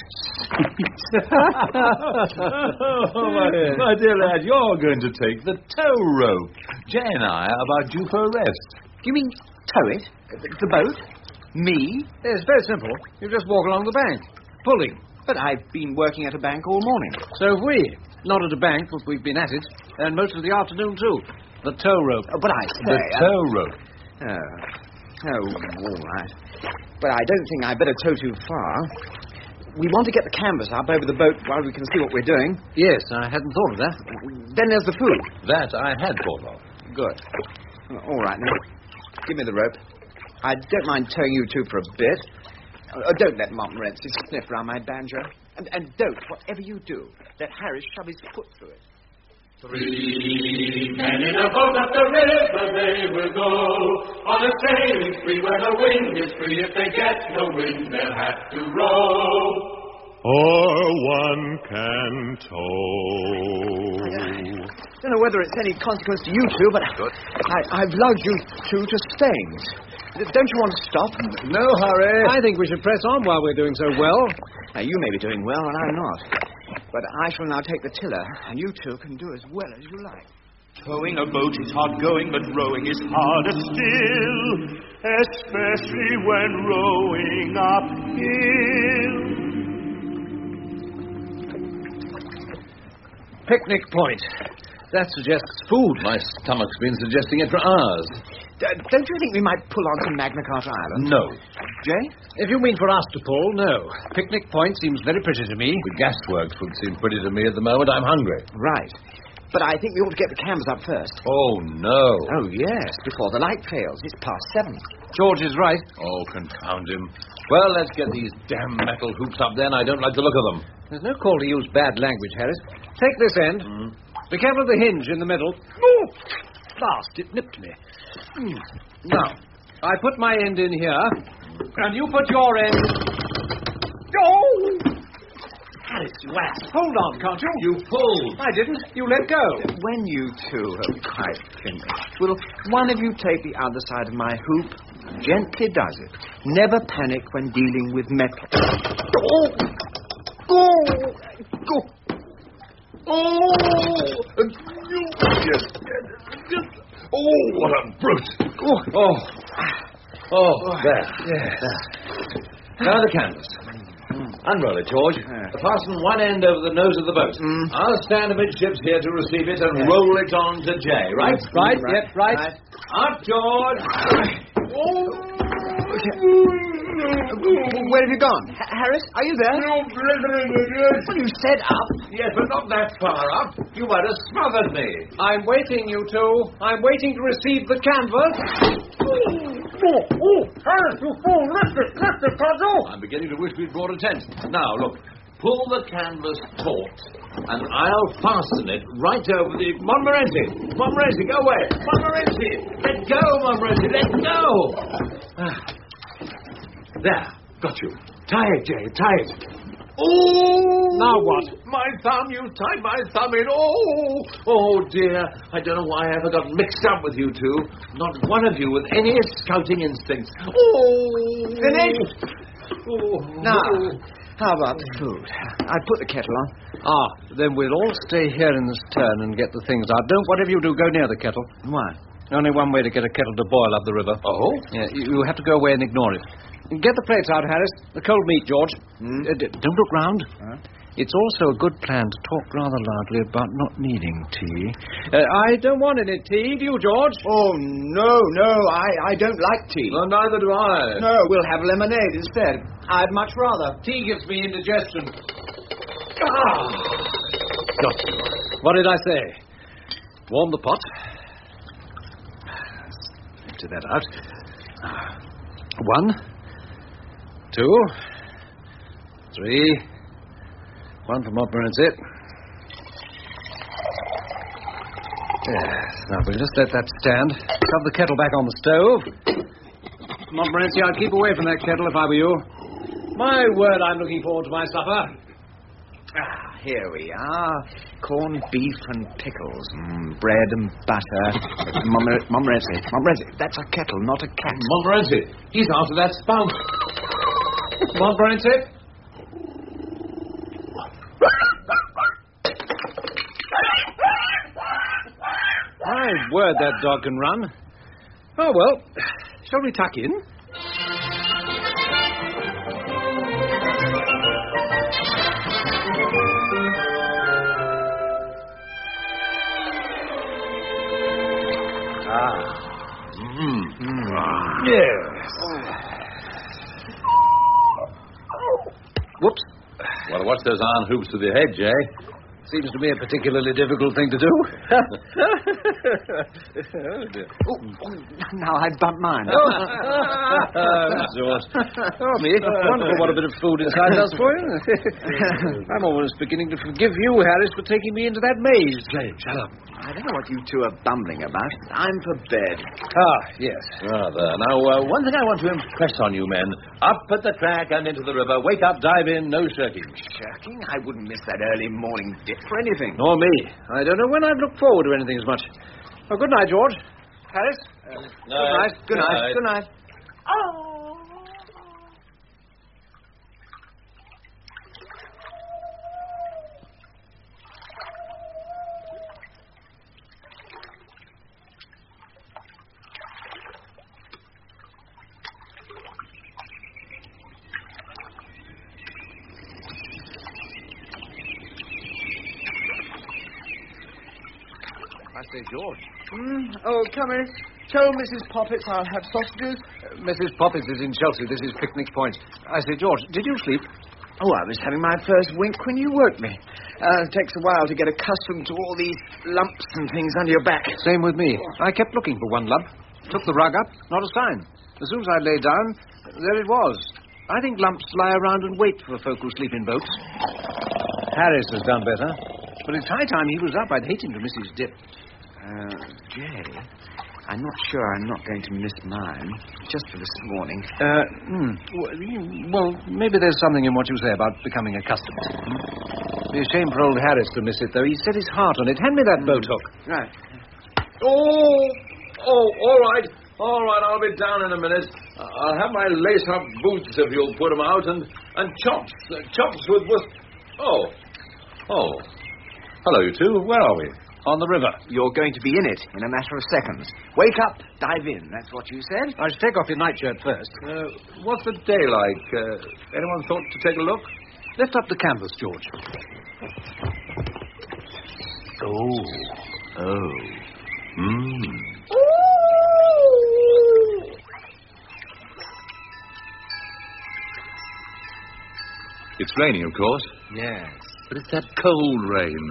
oh, my, my dear lad, you're going to take the tow rope. Jay and I are about due for a rest. Do you mean tow it? The, the boat? Me? It's very simple. You just walk along the bank, pulling. But I've been working at a bank all morning. So have we. Not at a bank, but we've been at it. And most of the afternoon, too. The tow rope. Oh, but I say... The tow rope. Oh. Oh, all right. But I don't think I'd better tow too far. We want to get the canvas up over the boat while we can see what we're doing. Yes, I hadn't thought of that. Then there's the food. That I had thought of. Good. All right, now. Give me the rope. I don't mind towing you two for a bit. Uh, don't let Montmorency sniff round my banjo. And, and don't, whatever you do, let Harris shove his foot through it. Three men in a boat up the river they will go, on a sailing spree where the wind is free. If they get no wind, they'll have to row. Or one can tow. I don't know whether it's any consequence to you two, but I, I've lugged you two to Staines. Don't you want to stop? No hurry. I think we should press on while we're doing so well. Now, you may be doing well, and I'm not. But I shall now take the tiller, and you two can do as well as you like. Towing a boat is hard going, but rowing is harder still, especially when rowing uphill. Picnic point. That suggests food. My stomach's been suggesting it for hours. D- don't you think we might pull on to Magna Carta Island? No. Jay? If you mean for us to pull, no. Picnic point seems very pretty to me. The gasworks would seem pretty to me at the moment. I'm hungry. Right. But I think we ought to get the canvas up first. Oh, no. Oh, yes, before the light fails. It's past seven. George is right. Oh, confound him. Well, let's get these damn metal hoops up then. I don't like the look of them. There's no call to use bad language, Harris. Take this end. Mm. Be careful of the hinge in the middle. Oh! Fast, it nipped me. Mm. Now, I put my end in here, and you put your end... Oh! Harris, you ass. Hold on, can't you? You pulled. I didn't. You let go. When you two have quite finished, will one of you take the other side of my hoop? Gently does it. Never panic when dealing with metal. Oh! Oh! Oh! Oh! Oh, what a brute! Oh, oh, oh there. Yes. Now the canvas. Unroll it, George. Fasten one end over the nose of the boat. Mm. I'll stand amidships here to receive it and roll it on to Jay, right? Right, right. Yep, right. right. Up, George. Oh. Where have you gone? H- Harris, are you there? Well, you said up. Yes, but not that far up. You might have smothered me. I'm waiting, you two. I'm waiting to receive the canvas. Oh, oh, Harris, you fool. Lift it, lift it, can't you? I'm beginning to wish we'd brought a tent. Now, look. Pull the canvas taut, and I'll fasten it right over the... Montmorency! Montmorency, go away! Montmorency! Let go, Montmorency! Let go! Ah. There. Got you. Tie it, Jay. Tie it. Oh! Now what? My thumb. You tied my thumb in. Oh! Oh, dear. I don't know why I ever got mixed up with you two. Not one of you with any scouting instincts. Oh! Finished? Oh. Now, how about the food? I put the kettle on. Ah, then we'll all stay here in this turn and get the things out. Don't, whatever you do, go near the kettle. Why? Only one way to get a kettle to boil up the river. Oh? Yeah, you, you have to go away and ignore it. Get the plates out, Harris. The cold meat, George. Mm. Uh, d- don't look round. Huh? It's also a good plan to talk rather loudly about not needing tea. Uh, I don't want any tea, do you, George? Oh, no, no, I, I don't like tea. Well, neither do I. No, we'll have lemonade instead. I'd much rather. Tea gives me indigestion. Ah! got to. What did I say? Warm the pot. Empty that out. One. Two. Three. One for Montmorency. Yes. Now, we'll just let that stand. Shove the kettle back on the stove. Montmorency, I'd keep away from that kettle if I were you. My word, I'm looking forward to my supper. Ah, here we are. Corned beef and pickles. Mm, bread and butter. Montmorency, Montmorency, Montmorency, that's a kettle, not a cat. Montmorency, he's after that spout. Montmorency? My word, that dog can run. Oh, well, shall we tuck in? Ah. Mm. Mm. Yes. Whoops. Well, watch those iron hoops with your head, Jay. Seems to me a particularly difficult thing to do. oh, now I bumped mine. Oh, George. Oh, me. Wonderful what a bit of food inside does for you. I'm almost beginning to forgive you, Harris, for taking me into that maze. Jay, shut up. I don't know what you two are bumbling about. I'm for bed. Ah, yes. Rather. Now, uh, one thing I want to impress on you men. Up at the track and into the river. Wake up, dive in, no shirking. Shirking? I wouldn't miss that early morning dip for anything. Nor me. I don't know when I've looked forward to anything as much. Oh, good night, George. Harris? Uh, good night. Good night. Good night. Oh. I say, George. Mm, oh, come in. Tell Missus Poppets I'll have sausages. Uh, Missus Poppets is in Chelsea. This is Picnic Point. I say, George, did you sleep? Oh, I was having my first wink when you woke me. Uh, it takes a while to get accustomed to all these lumps and things under your back. Same with me. I kept looking for one lump. Took the rug up, not a sign. As soon as I lay down, there it was. I think lumps lie around and wait for folk who sleep in boats. Harris has done better. But it's high time he was up. I'd hate him to miss his dip. Uh, Jay, I'm not sure I'm not going to miss mine, just for this morning. Uh, hmm. Well, maybe there's something in what you say about becoming accustomed. Hmm? It'd be a shame for old Harris to miss it, though. He set his heart on it. Hand me that boat hook. Right. Oh, oh, all right. All right, I'll be down in a minute. I'll have my lace-up boots if you'll put them out, and, and chops. Uh, chops with... with... Oh. Oh. Hello, you two. Where are we? On the river. You're going to be in it in a matter of seconds. Wake up, dive in. That's what you said. I should take off your nightshirt first. Uh, what's the day like? Uh, anyone thought to take a look? Lift up the canvas, George. Oh. Oh. Hmm. It's raining, of course. Yes. But it's that cold rain.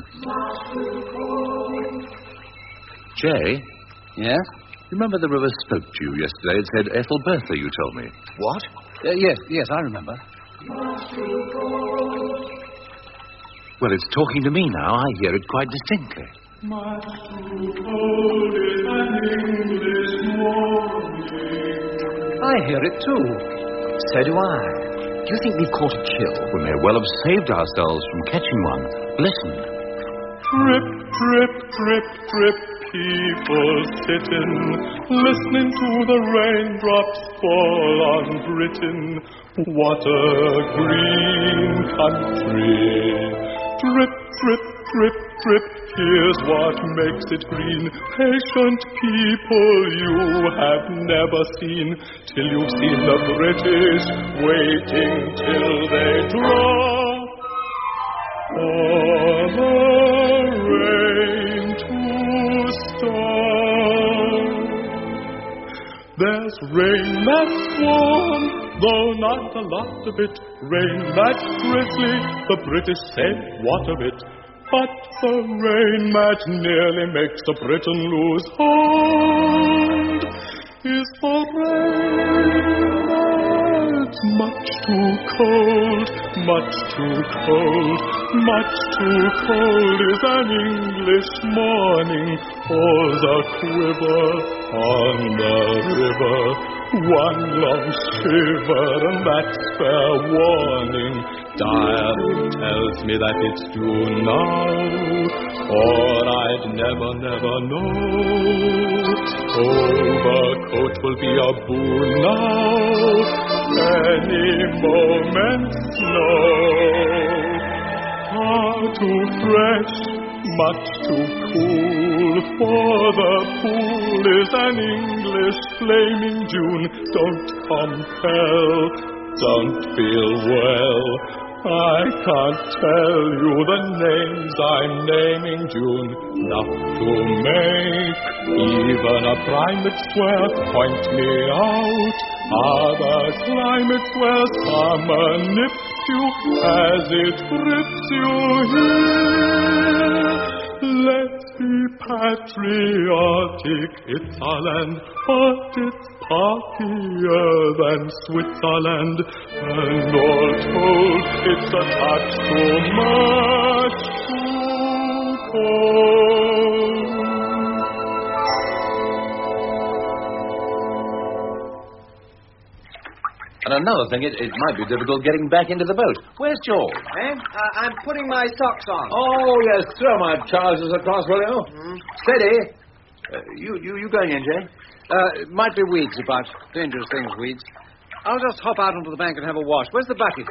Jay? Yes? Remember the river spoke to you yesterday? It said Ethelbertha, you told me. What? Uh, yes, yes, I remember. Well, it's talking to me now. I hear it quite distinctly. I hear it too. So do I. Do you think we've caught a chill? We may well have saved ourselves from catching one. Listen. Drip, drip, drip, drip, people sitting, listening to the raindrops fall on Britain. What a green country. Drip, drip, drip, drip, here's what makes it green. Patient people you have never seen, till you've seen the British waiting till they drop for the rain to stop. There's rain that's warm, though not a lot of it. Rain that's drizzly, the British say what of it? but the rain that nearly makes a Briton lose hold is the rain that's much too cold, much too cold, much too cold is an English morning, falls a quiver on the river. One long shiver, and that's fair warning. Diary tells me that it's June now, or I'd never, never know. Overcoat will be a boon now, any moment snow. Far too fresh, much too cool, for the pool is an English flaming June. Don't compel, don't feel well. I can't tell you the names I'm naming June. Enough to make even a primate swear, point me out other climates where summer nips you as it grips you here. Let's be patriotic, it's our land, but it's parkier than Switzerland. And all told, it's a touch too much too cold. And another thing, it, it might be difficult getting back into the boat. Where's George? Eh? Uh, I'm putting my socks on. Oh, yes, throw my trousers across, will you? Mm. Steady. Uh, you, you, you going in, Jay? Uh, it might be weeds about. Dangerous things, weeds. I'll just hop out onto the bank and have a wash. Where's the bucket?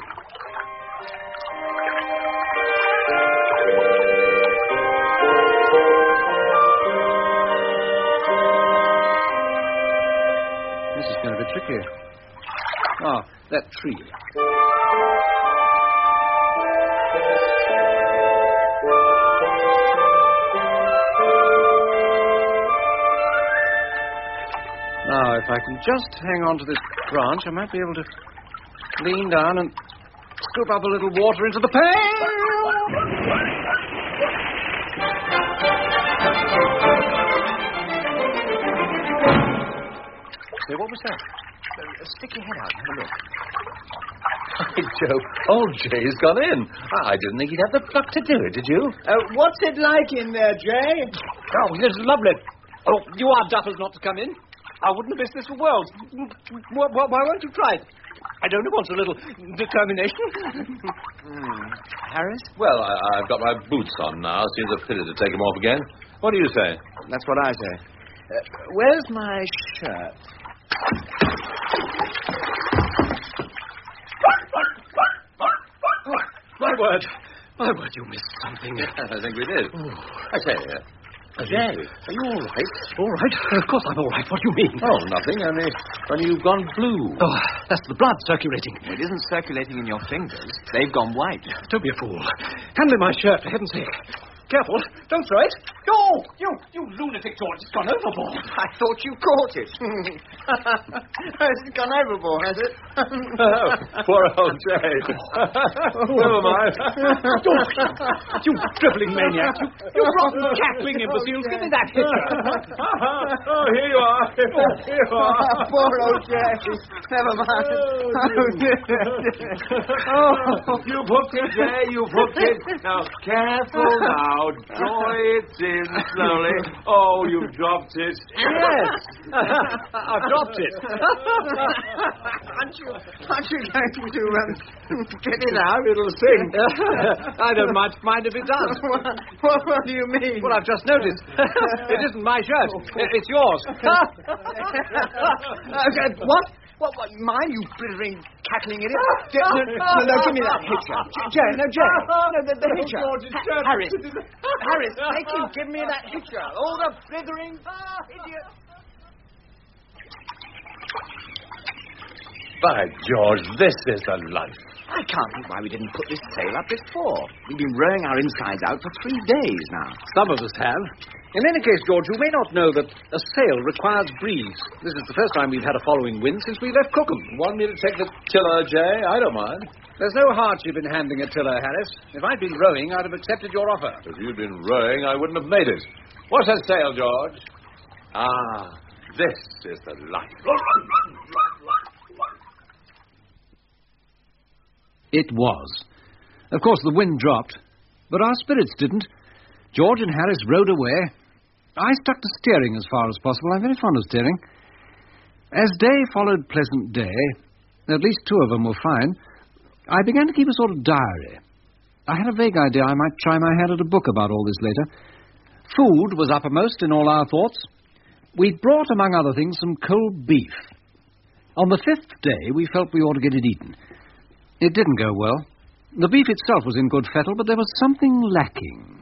This is going to be tricky. Ah, that tree. Now, if I can just hang on to this branch, I might be able to lean down and scoop up a little water into the pail. Say, what was that? Uh, stick your head out and have a look. Hey, Joe, old Jay's gone in. I didn't think he'd have the pluck to do it, did you? Uh, what's it like in there, Jay? Oh, it's lovely. Oh, you are duffers not to come in. I wouldn't have missed this for worlds. Why, why, why won't you try it? I'd only want a little determination. hmm. Harris? Well, I, I've got my boots on now. Seems a pity to take them off again. What do you say? That's what I say. Uh, where's my shirt? Oh, my word. My word, you missed something. I think we did. Oh. I say, uh, Jay, are you all right? All right? Of course I'm all right. What do you mean? Oh, nothing. Only when you've gone blue. Oh, that's the blood circulating. It isn't circulating in your fingers. They've gone white. Don't be a fool. Hand me my shirt, for heaven's sake. Careful. Don't throw it. Oh, you, you lunatic, George. It's gone overboard. I thought you caught it. It's gone overboard, has it? Oh, poor old Jay. Never mind. You dribbling maniac. You, you rotten cackling imbeciles. Give me that hitcher. Oh, here you are. Here you are. Poor old Jay. Never mind. Oh, you've hooked it, Jay. You've hooked it. Now, careful now. Draw it in slowly. Oh, you've dropped it. Yes. I've dropped it. aren't, you, aren't you going to um, get it out? It'll sink. I don't much mind if it does. What, what, what do you mean? Well, I've just noticed. It isn't my shirt. It's yours. Okay, what? What, what, mine, you blithering, cackling idiot? No, no, no, no, give me that hitcher. Jay, no, Jay. No, the, the hitcher. Ha- Harris. Harris, make him give me that hitcher. Oh, the blithering idiot. By George, this is the life. I can't think why we didn't put this sail up before. We've been rowing our insides out for three days now. Some of us have. In any case, George, you may not know that a sail requires breeze. This is the first time we've had a following wind since we left Cookham. Want me to take the tiller, Jay? I don't mind. There's no hardship in handling a tiller, Harris. If I'd been rowing, I'd have accepted your offer. If you'd been rowing, I wouldn't have made it. What's that sail, George? Ah, this is the life. It was. Of course, the wind dropped, but our spirits didn't. George and Harris rowed away. I stuck to steering as far as possible. I'm very fond of steering. As day followed pleasant day, at least two of them were fine, I began to keep a sort of diary. I had a vague idea I might try my hand at a book about all this later. Food was uppermost in all our thoughts. We'd brought, among other things, some cold beef. On the fifth day, we felt we ought to get it eaten. It didn't go well. The beef itself was in good fettle, but there was something lacking.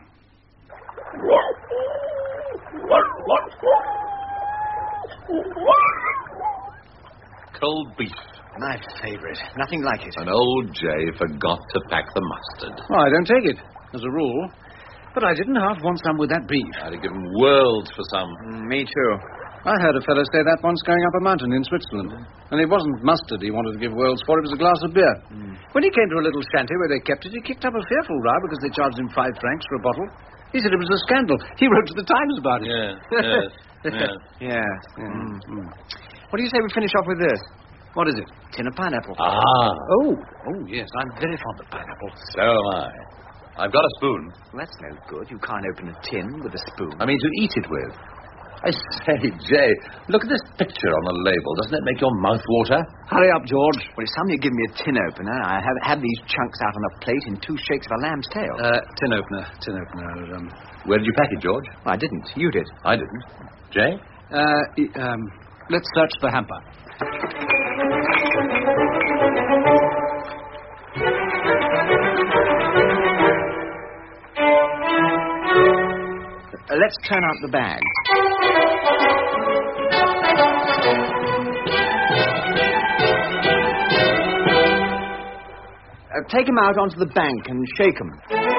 Cold beef. My favourite. Nothing like it. And old Jay forgot to pack the mustard. Well, I don't take it, as a rule. But I didn't half want some with that beef. I'd have given worlds for some. Mm, me too. I heard a fellow say that once going up a mountain in Switzerland. And it wasn't mustard he wanted to give worlds for, it was a glass of beer. Mm. When he came to a little shanty where they kept it, he kicked up a fearful row because they charged him five francs for a bottle. He said it was a scandal. He wrote to the Times about it. Yes, yes, yes. yes. Mm. Mm. What do you say we finish off with this? What is it? Tin of pineapple. Ah. Oh, oh, yes, I'm very fond of pineapple. So am I. I've got a spoon. Well, that's no good. You can't open a tin with a spoon. I mean, to eat it with. I say, Jay, look at this picture on the label. Doesn't it make your mouth water? Hurry up, George. Well, if somebody had given me a tin opener, I have had these chunks out on a plate in two shakes of a lamb's tail. Uh, tin opener, tin opener. Um, Where did you pack it, George? I didn't. You did. I didn't. Jay? Uh, um, let's search the hamper. Uh, let's turn out the bag. Uh, take him out onto the bank and shake him.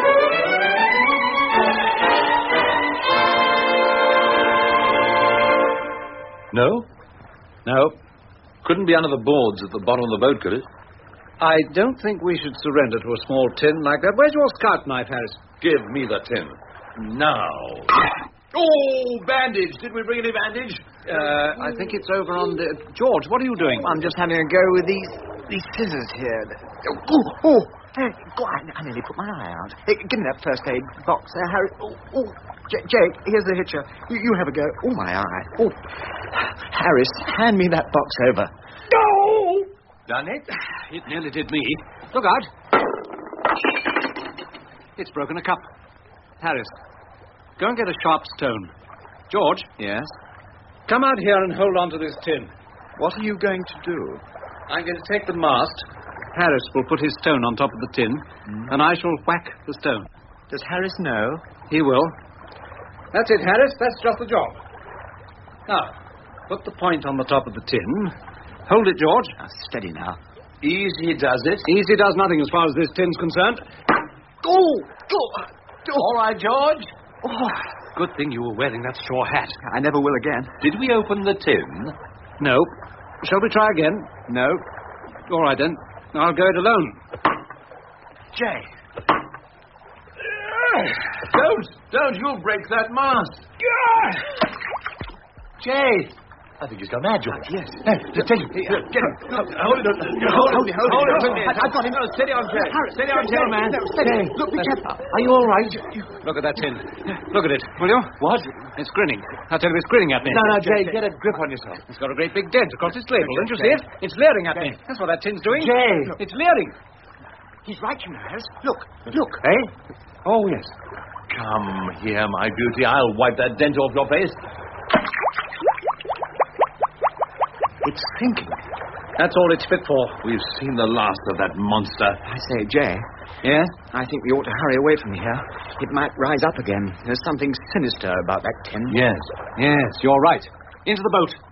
No? No. Couldn't be under the boards at the bottom of the boat, could it? I don't think we should surrender to a small tin like that. Where's your scout knife, Harris? Give me the tin. Now. Oh, bandage. Did we bring any bandage? Uh, I think it's over on the... George, what are you doing? I'm just having a go with these these scissors here. Oh, oh. Hey, God, I, I nearly put my eye out. Hey, give me that first aid box there, Harry. Oh, oh. J- Jake, here's the hitcher. You, you have a go. Oh, my eye. Oh. Harris, hand me that box over. No! Done it? It nearly did me. Look out. It's broken a cup. Harris, go and get a sharp stone. George? Yes? Come out here and hold on to this tin. What are you going to do? I'm going to take the mast. Harris will put his stone on top of the tin, mm. and I shall whack the stone. Does Harris know? He will. That's it, Harris. That's just the job. Now, put the point on the top of the tin. Hold it, George. Now, steady now. Easy does it. Easy does nothing as far as this tin's concerned. Oh! Oh! All right, George. Oh, good thing you were wearing that straw hat. I never will again. Did we open the tin? No. Shall we try again? No. All right, then. I'll go it alone. Jay. Don't. Don't. You'll break that mast. Jay. I think he's gone mad, George. Yes. Hey, just take him. Get him. Hold it. Hold it. Hold it. Hold it. I've got him. No, steady on, Jay. Steady on, Jay, man. Steady. Look, be careful. Are you all right? Look at that tin. Look at it, will you? What? It's grinning. I tell you, it's grinning at me. No, no, Jay, get a grip on yourself. It's got a great big dent across its label. Don't you see it? It's leering at me. That's what that tin's doing. Jay. It's leering. He's right, you know, Harris. Look. Look. Eh? Oh, yes. Come here, my beauty. I'll wipe that dent off your face. It's sinking. That's all it's fit for. We've seen the last of that monster. I say, Jay. Yes? I think we ought to hurry away from here. It might rise up again. There's something sinister about that tin. Yes. Yes, you're right. Into the boat.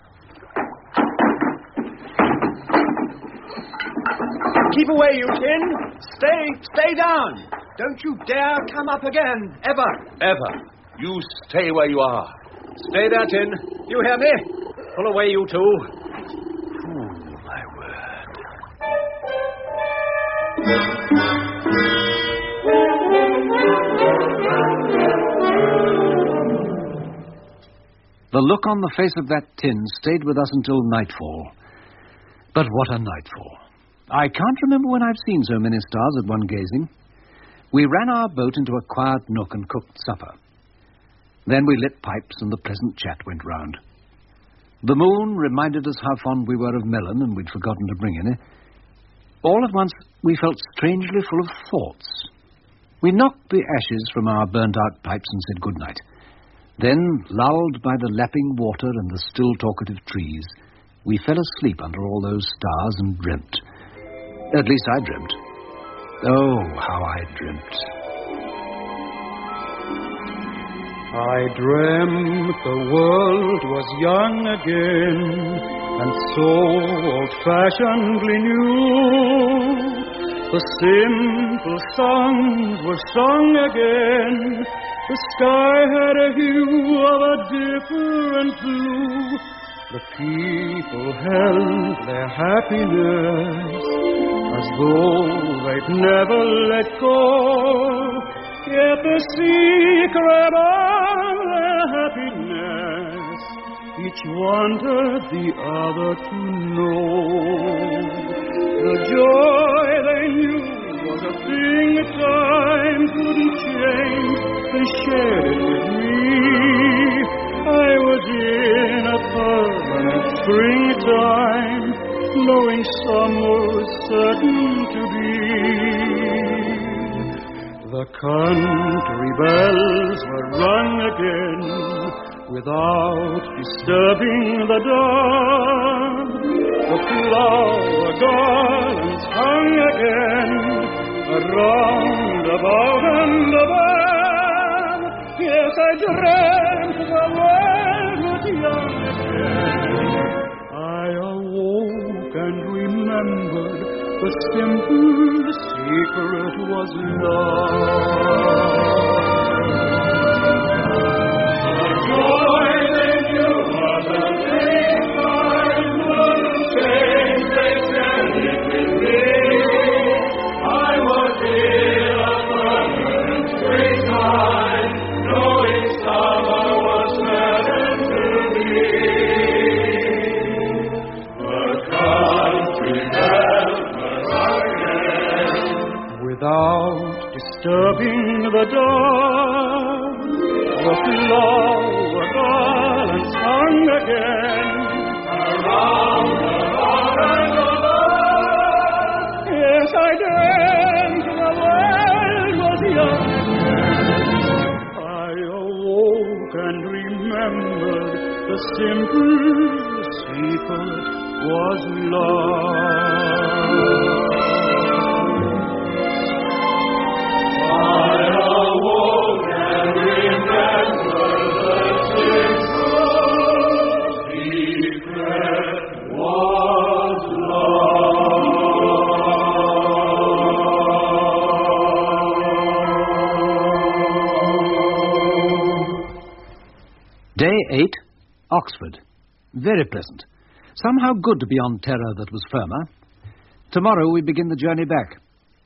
Keep away, you tin. Stay, stay down. Don't you dare come up again. Ever. Ever. You stay where you are. Stay there, Tin. You hear me? Pull away, you two. My word. The look on the face of that Tin stayed with us until nightfall. But what a nightfall. I can't remember when I've seen so many stars at one gazing. We ran our boat into a quiet nook and cooked supper. Then we lit pipes and the pleasant chat went round. The moon reminded us how fond we were of melon, and we'd forgotten to bring any. All at once we felt strangely full of thoughts. We knocked the ashes from our burnt-out pipes and said good night. Then, lulled by the lapping water and the still talkative trees, we fell asleep under all those stars and dreamt. At least I dreamt. Oh, how I dreamt. I dreamt the world was young again and so old-fashionedly new. The simple songs were sung again. The sky had a hue of a different blue. The people held their happiness as though they'd never let go. Yet the secret of their happiness each wanted the other to know. The joy they knew was a thing that time couldn't change. They shared it with me. I was in a permanent springtime, knowing summer was certain to be. The country bells were rung again without disturbing the dawn. The flower garlands hung again around, above, and above. Yes, I dreamt the world was young again. I awoke and remembered the simple secret was love. The joy they knew was a thing time wouldn't change. They shared it with me. I was in a permanent springtime, knowing summer was certain to be. The country bells without disturbing the dawn, the flower garlands hung again around, around, and above. Yes, I dreamt the world was young again. I awoke and remembered the simple secret was love. Day eight, Oxford. Very pleasant. Somehow good to be on terror that was firmer. Tomorrow we begin the journey back.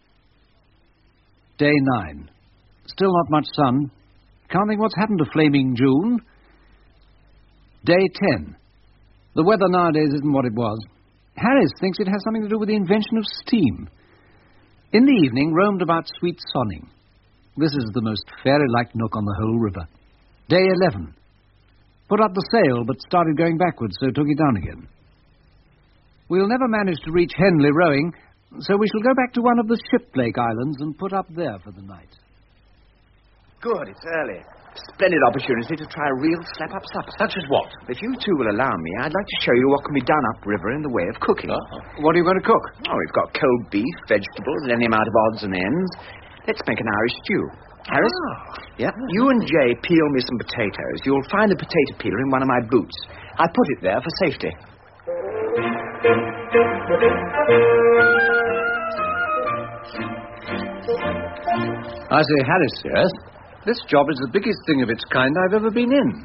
Day nine. Still not much sun. Can't think what's happened to flaming June. Day ten. The weather nowadays isn't what it was. Harris thinks it has something to do with the invention of steam. In the evening, roamed about Sweet Sonning. This is the most fairy-like nook on the whole river. Day eleven. Put up the sail, but started going backwards, so took it down again. We'll never manage to reach Henley rowing, so we shall go back to one of the Shiplake Islands and put up there for the night. Good, it's early. Splendid opportunity to try a real slap-up supper. Such as what? If you two will allow me, I'd like to show you what can be done upriver in the way of cooking. Uh-huh. What are you going to cook? Oh, we've got cold beef, vegetables, any amount of odds and ends. Let's make an Irish stew. Harris? Oh. Yep. You and Jay peel me some potatoes. You'll find a potato peeler in one of my boots. I put it there for safety. I say, Harris, yes? This job is the biggest thing of its kind I've ever been in.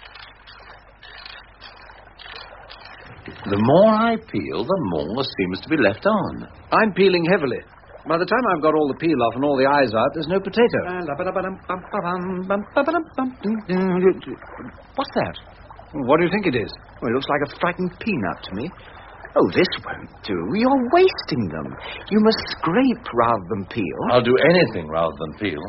The more I peel, the more seems to be left on. I'm peeling heavily. By the time I've got all the peel off and all the eyes out, there's no potato. What's that? What do you think it is? Well, it looks like a frightened peanut to me. Oh, this won't do. You're wasting them. You must scrape rather than peel. I'll do anything rather than peel.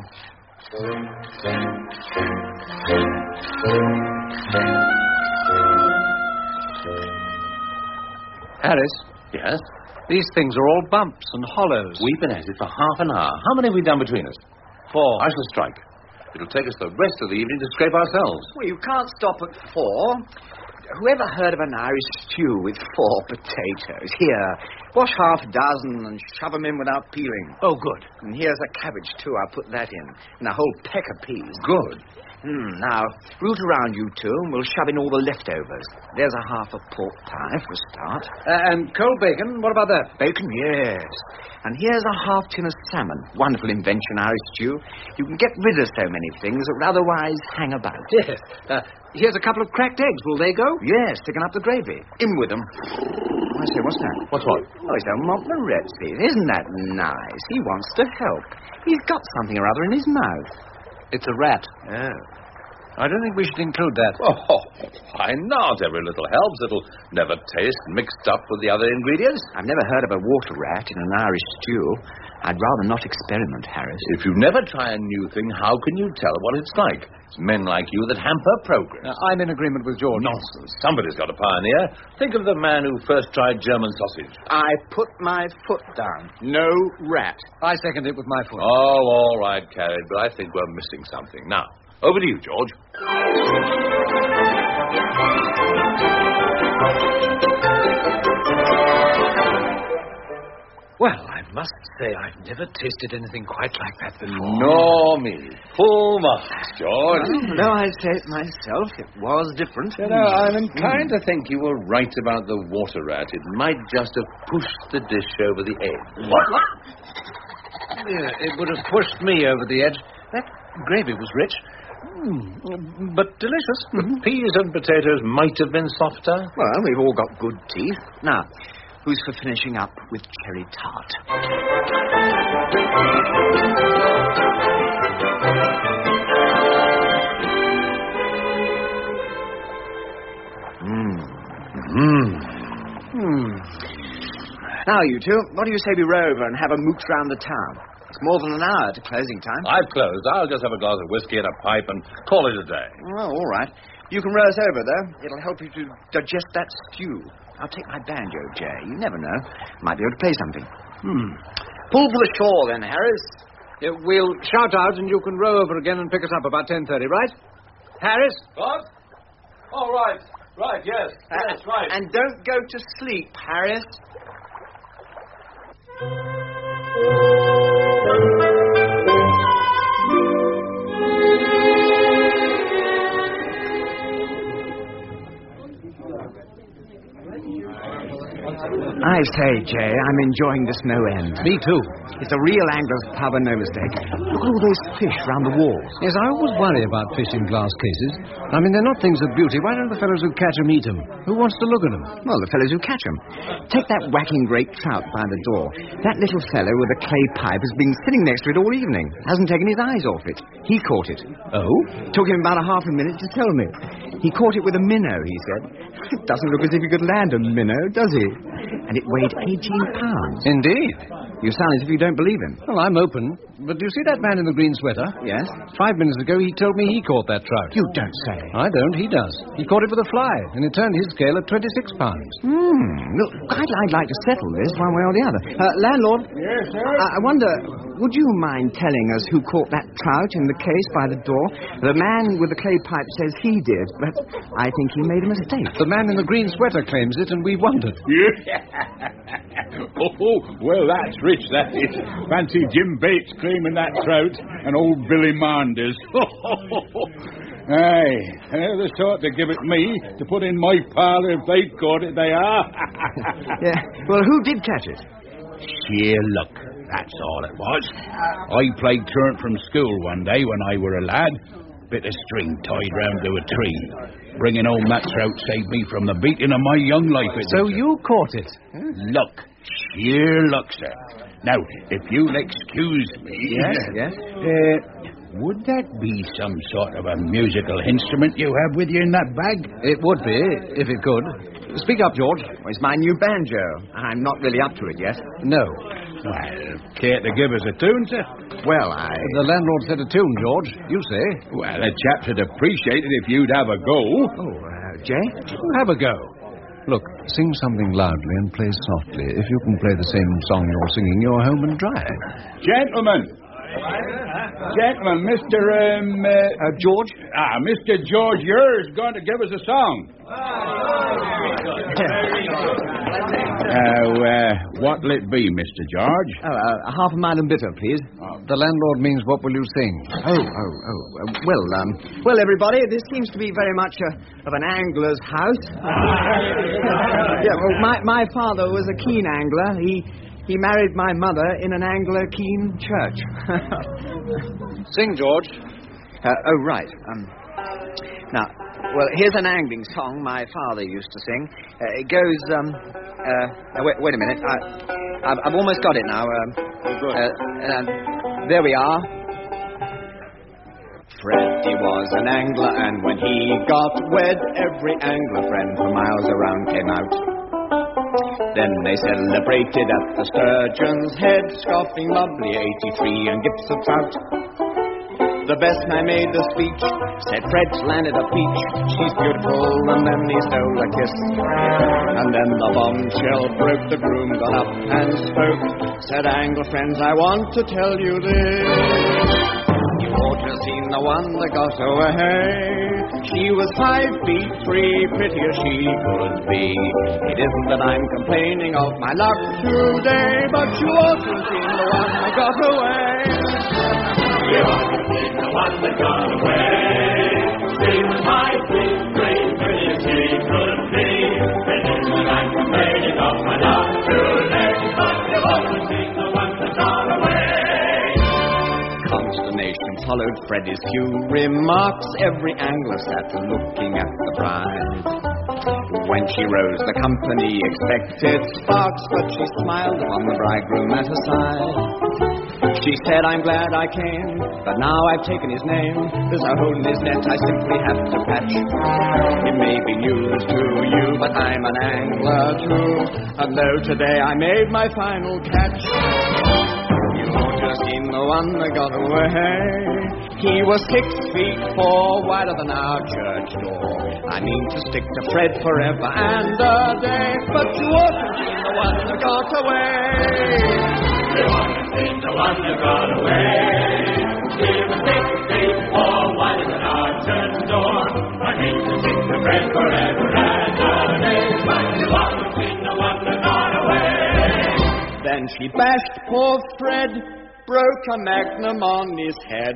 Harris? Yes? These things are all bumps and hollows. We've been at it for half an hour. How many have we done between us? Four. I shall strike. It'll take us the rest of the evening to scrape ourselves. Well, you can't stop at four. Whoever heard of an Irish stew with four potatoes? Here, wash half a dozen and shove them in without peeling. Oh, good. And here's a cabbage, too. I'll put that in. And a whole peck of peas. Good. Hmm, now, root around, you two, and we'll shove in all the leftovers. There's a half a pork pie for a start. Uh, and cold bacon, what about that? Bacon, yes. And here's a half tin of salmon. Wonderful invention, Irish stew. You can get rid of so many things that would otherwise hang about. Yes. Uh, here's a couple of cracked eggs. Will they go? Yes, sticking up the gravy. In with them. I say, what's that? What's what? Oh, it's a Montmorency. Isn't that nice? He wants to help. He's got something or other in his mouth. It's a rat. Oh. I don't think we should include that. Oh, why not? Every little helps. It'll never taste mixed up with the other ingredients. I've never heard of a water rat in an Irish stew. I'd rather not experiment, Harris. If you never try a new thing, how can you tell what it's like? It's men like you that hamper progress. Uh, I'm in agreement with George. Nonsense. Somebody's got to pioneer. Think of the man who first tried German sausage. I put my foot down. No rat. I second it with my foot. Oh, all right, Carried, but I think we're missing something. Now, over to you, George. Well, I must say I've never tasted anything quite like that before. Nor me. Full marks, George. Well, though I say it myself, it was different. You know, I'm inclined to think you were right about the water rat. It might just have pushed the dish over the edge. What? Yeah, it would have pushed me over the edge. That gravy was rich. Mm, but delicious. The peas and potatoes might have been softer. Well, we've all got good teeth. Now, who's for finishing up with cherry tart? Mmm. Mmm. Hmm. Now, you two, what do you say we row over and have a mooch round the town? It's more than an hour to closing time. I've closed. I'll just have a glass of whiskey and a pipe and call it a day. Oh, all right. You can row us over, though. It'll help you to digest that stew. I'll take my banjo, Jay. You never know. Might be able to play something. Hmm. Pull for the shore, then, Harris. Yeah, we'll shout out and you can row over again and pick us up about ten thirty, right? Harris? What? All right. Right, yes. Uh, yes, right. And don't go to sleep, Harris. I say, Jay, I'm enjoying this no end. Me too. It's a real angler's pub and no mistake. Look at all those fish round the walls. Yes, I always worry about fish in glass cases. I mean, they're not things of beauty. Why don't the fellows who catch 'em eat 'em? Who wants to look at 'em? Well, the fellows who catch 'em. Take that whacking great trout by the door. That little fellow with a clay pipe has been sitting next to it all evening. Hasn't taken his eyes off it. He caught it. Oh? Took him about a half a minute to tell me. He caught it with a minnow, he said. It doesn't look as if he could land a minnow, does he? And it weighed eighteen pounds. Indeed. You sound as if you don't believe him. Well, I'm open. But do you see that man in the green sweater? Yes? Five minutes ago, he told me he caught that trout. You don't say. I don't. He does. He caught it with a fly, and it turned his scale at twenty-six pounds. Hmm. Look, I'd, I'd like to settle this one way or the other. Uh, landlord? Yes, sir? I, I wonder, would you mind telling us who caught that trout in the case by the door? The man with the clay pipe says he did, but I think he made a mistake. The man in the green sweater claims it, and we wondered. Oh, well, that's rich, that is. Fancy Jim Bates claiming that trout and old Billy Manders. Aye, they're the sort to give it me to put in my parlour if they'd caught it, they are. Yeah. Well, who did catch it? Sheer luck. That's all it was. I played truant from school one day when I were a lad. Bit of string tied round to a tree. Bringing old Maxrout saved me from the beating of my young life. So you caught it? Luck. Sheer luck, sir. Now, if you'll excuse me... Yes, yes. Uh, would that be some sort of a musical instrument you have with you in that bag? It would be, if it could. Speak up, George. Well, it's my new banjo. I'm not really up to it yet. No. Well, care to give us a tune, sir? Well, I... The landlord said a tune, George. You say? Well, the chaps would appreciate it if you'd have a go. Oh, uh, Jay? Have a go. Look, sing something loudly and play softly. If you can play the same song you're singing, you're home and dry. Gentlemen. Gentlemen, Mister Um, uh, uh, George? Ah, Mister George Ure is going to give us a song. Uh, uh, what'll it be, Mister George? Oh, uh, half a mile and bitter, please. Uh, the landlord means what will you sing? Oh, oh, oh. Uh, well, um, well, everybody, this seems to be very much uh, of an angler's house. yeah, well, my, my father was a keen angler. He he married my mother in an angler keen church. Sing, George. Uh, oh, right. Um, now, well, here's an angling song my father used to sing. Uh, it goes, um, uh, wait, wait a minute. I, I've, I've almost got it now. Um, uh, uh, there we are. Freddy was an angler, and when he got wed, every angler friend for miles around came out. Then they celebrated at the Sturgeon's Head, scoffing lovely eighty-three and gifts of trout. The best man made the speech, said Fred's landed a peach. She's beautiful, and then he stole a kiss. And then the bombshell broke, the groom got up and spoke. Said, angler friends, I want to tell you this. You ought to have seen the one that got away. She was five feet three, pretty as she could be. It isn't that I'm complaining of my luck today, but you ought to have seen the one that got away. You ought to have seen the one that got away. She was five feet three, pretty as she could be. It isn't that I'm complaining of my luck today, but you ought to have seen the one that got away. Consternation followed Freddy's few remarks. Every angler sat looking at the bride. When she rose, the company expected sparks, but she smiled upon the bridegroom at her side. She said, I'm glad I came, but now I've taken his name. There's a hole in his net I simply have to patch. It may be news to you, but I'm an angler too. And though today I made my final catch, you ought to have seen the one that got away. He was six feet four, wider than our church door. I mean to stick to Fred forever and a day, but you ought to have seen the one that got away. You ought to have seen the one that got away. He was six feet four, wider than our church door. I mean to stick to Fred forever and a day, but you ought to have seen the one that got away. Then she bashed poor Fred, broke a magnum on his head.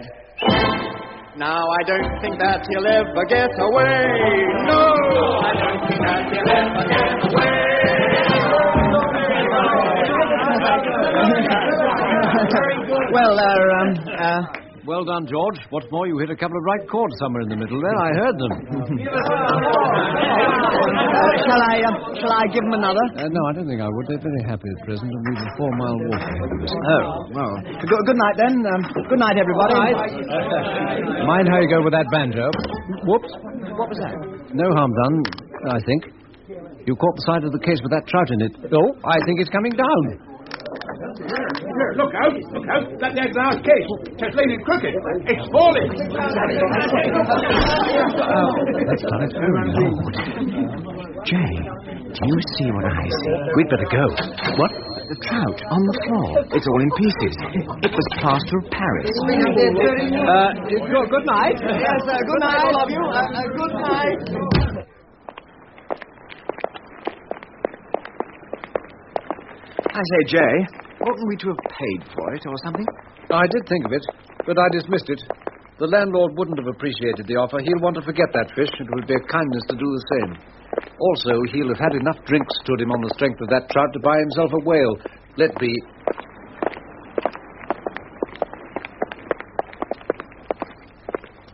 Now I don't think that he'll ever get away. No, I don't think that he'll ever get away. Well, uh, um, uh... Well done, George. What's more, you hit a couple of right chords somewhere in the middle there. I heard them. uh, shall I, uh, shall I give them another? Uh, no, I don't think I would. They're very happy at present, and we've a four-mile walk ahead of us. Oh, well. Good, good night, then. Um, good night, everybody. Mind how you go with that banjo. Whoops. What was that? No harm done, I think. You caught the side of the case with that trout in it. Oh, I think it's coming down. Here, look out, look out. That there's our case. It's leaning crooked. It's falling. Oh, that's done it. Oh, Lord. Jay, do you see what I see? We'd better go. What? The trout on the floor. It's all in pieces. It was plaster of Paris. Uh, good, good night. Yes, uh, good night, all of you. Uh, uh, good night. I say, Jay, oughtn't we to have paid for it or something? I did think of it, but I dismissed it. The landlord wouldn't have appreciated the offer. He'll want to forget that fish. It would be a kindness to do the same. Also, he'll have had enough drinks stood him on the strength of that trout to buy himself a whale. Let be.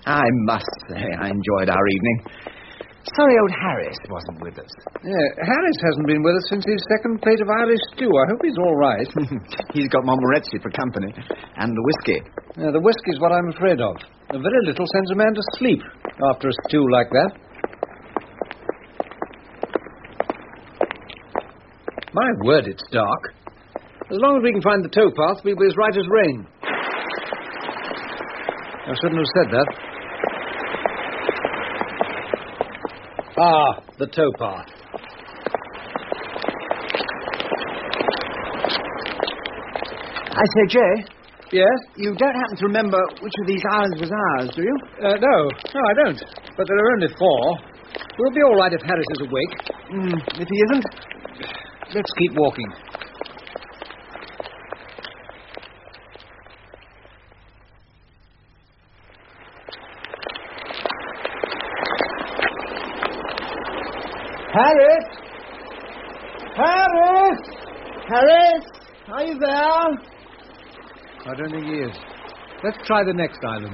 I must say I enjoyed our evening. Sorry old Harris wasn't with us. Yeah, Harris hasn't been with us since his second plate of Irish stew. I hope he's all right. He's got Montmorency for company. And the whiskey. Yeah, the whiskey's what I'm afraid of. A very little sends a man to sleep after a stew like that. My word, it's dark. As long as we can find the towpath, we'll be as right as rain. I shouldn't have said that. Ah, the towpath. I say, Jay. Yes? You don't happen to remember which of these islands was ours, do you? Uh, no, no, I don't. But there are only four. We'll be all right if Harris is awake. Mm, if he isn't, let's keep walking. Harris! Harris! Harris! Are you there? I don't think he is. Let's try the next island.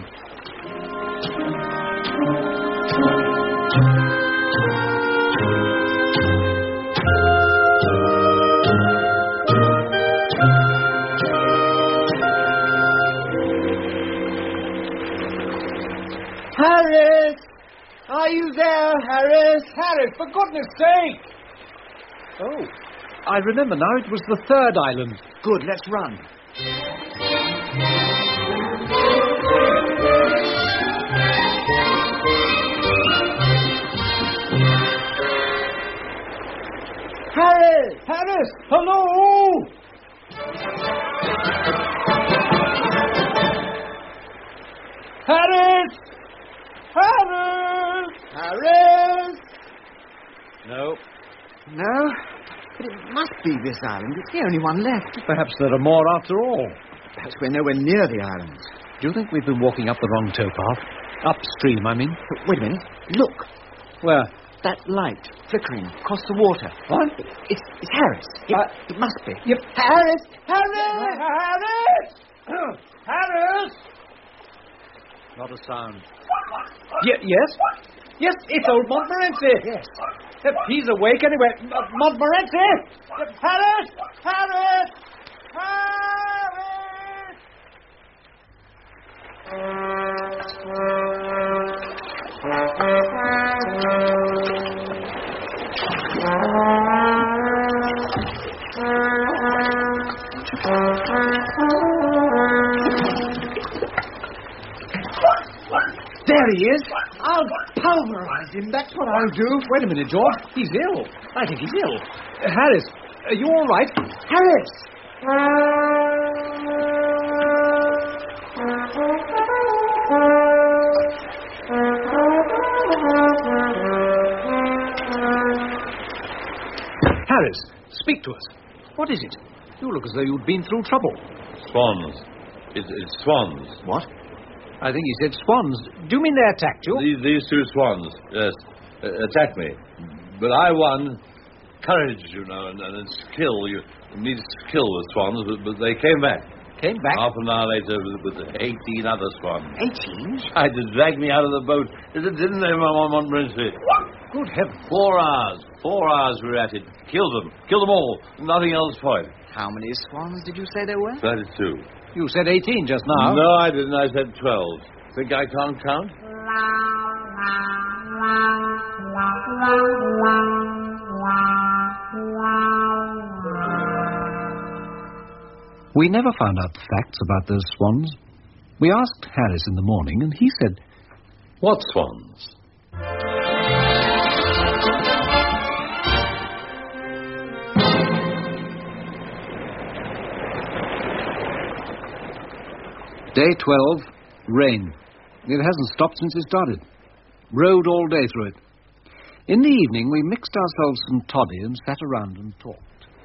Harris! Are you there, Harris? Harris, for goodness sake! Oh, I remember now. It was the third island. Good, let's run. Harris! Harris! Hello! Harris! Harris! Harris! No. No? But it must be this island. It's the only one left. Perhaps there are more after all. Perhaps we're nowhere near the islands. Do you think we've been walking up the wrong towpath? Upstream, I mean. But wait a minute. Look. Where? That light flickering across the water. What? It's, it's Harris. It, uh, it must be. Yep. Harris! Harris! Harris! Harris! Not a sound. Ye- yes? Yes, it's old Montmorency. Yes. If he's awake anyway. Uh, Montmorency! Harris! Harris! There he is. I'll pulverize him. That's what I'll do. Wait a minute, George. He's ill. I think he's ill. Uh, Harris, are you all right? Harris! Harris, speak to us. What is it? You look as though you'd been through trouble. Swans. It's, it's swans. What? I think he said swans. Do you mean they attacked you? These, these two swans, yes, uh, attacked me. But I won. Courage, you know, and, and skill. You need skill with swans, but, but they came back. Came back? Half an hour later with, with eighteen other swans. Eighteen? Tried to drag me out of the boat. Didn't they, Montmorency? Good heavens. Four hours. Four hours we were at it. Killed them. Killed them all. Nothing else for it. How many swans did you say there were? Thirty-two. You said eighteen just now. No, I didn't. I said twelve. Think I can't count? We never found out the facts about those swans. We asked Harris in the morning, and he said, "What swans?" Day twelve, rain. It hasn't stopped since it started. Rode all day through it. In the evening, we mixed ourselves some toddy and sat around and talked.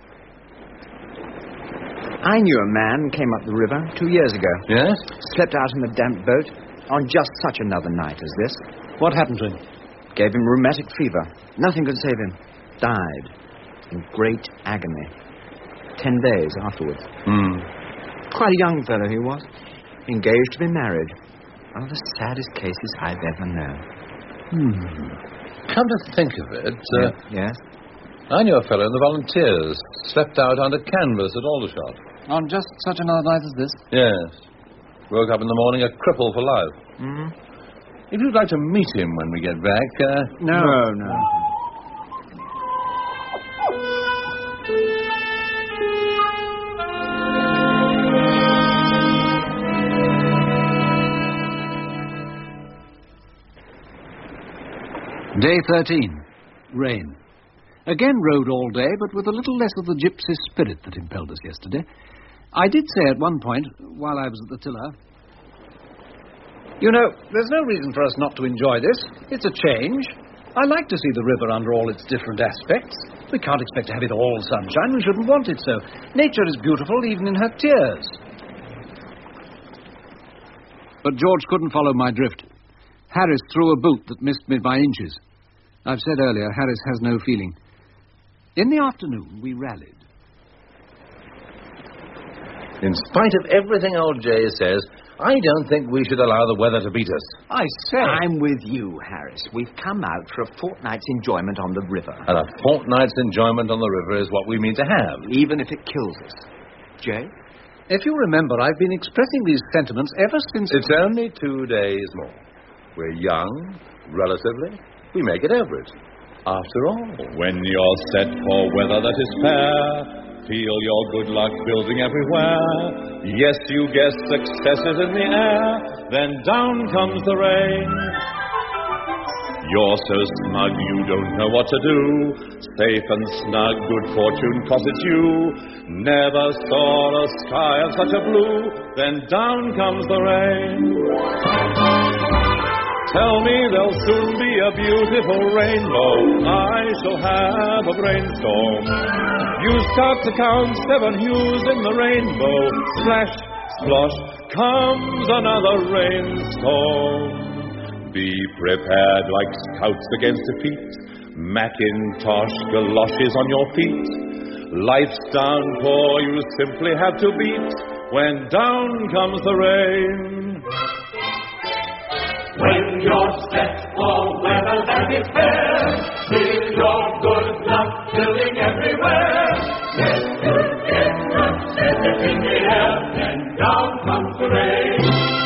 I knew a man came up the river two years ago. Yes? Slept out in a damp boat on just such another night as this. What happened to him? Gave him rheumatic fever. Nothing could save him. Died in great agony. Ten days afterwards. Hmm. Quite a young fellow he was. Engaged to be married. One of the saddest cases I've ever known. Hmm. Come to think of it... Uh, yes? I knew a fellow in the volunteers. Slept out under canvas at Aldershot. On just such another night as this? Yes. Woke up in the morning a cripple for life. Mm-hmm. If you'd like to meet him when we get back... Uh, no. No, no. Day thirteen. Rain. Again rode all day, but with a little less of the gypsy spirit that impelled us yesterday. I did say at one point, while I was at the tiller, you know, there's no reason for us not to enjoy this. It's a change. I like to see the river under all its different aspects. We can't expect to have it all sunshine. We shouldn't want it so. Nature is beautiful even in her tears. But George couldn't follow my drift. Harris threw a boot that missed me by inches. I've said earlier, Harris has no feeling. In the afternoon, we rallied. In spite of everything old Jay says, I don't think we should allow the weather to beat us. I say... I'm with you, Harris. We've come out for a fortnight's enjoyment on the river. And a fortnight's enjoyment on the river is what we mean to have. Even if it kills us. Jay? If you remember, I've been expressing these sentiments ever since... It's only two days more. We're young, relatively. We may get over it. After all. When you're set for weather that is fair, feel your good luck building everywhere. Yes, you guess success is in the air. Then down comes the rain. You're so smug you don't know what to do. Safe and snug, good fortune cause it's you. Never saw a sky of such a blue. Then down comes the rain. Tell me there'll soon be a beautiful rainbow. I shall have a brainstorm. You start to count seven hues in the rainbow. Splash, splosh, comes another rainstorm. Be prepared like scouts against defeat. Macintosh galoshes on your feet. Life's downpour you simply have to beat. When down comes the rain. When you're set for weather that is fair, feel your good luck building everywhere. Yes, you get success in the air, then down comes the rain.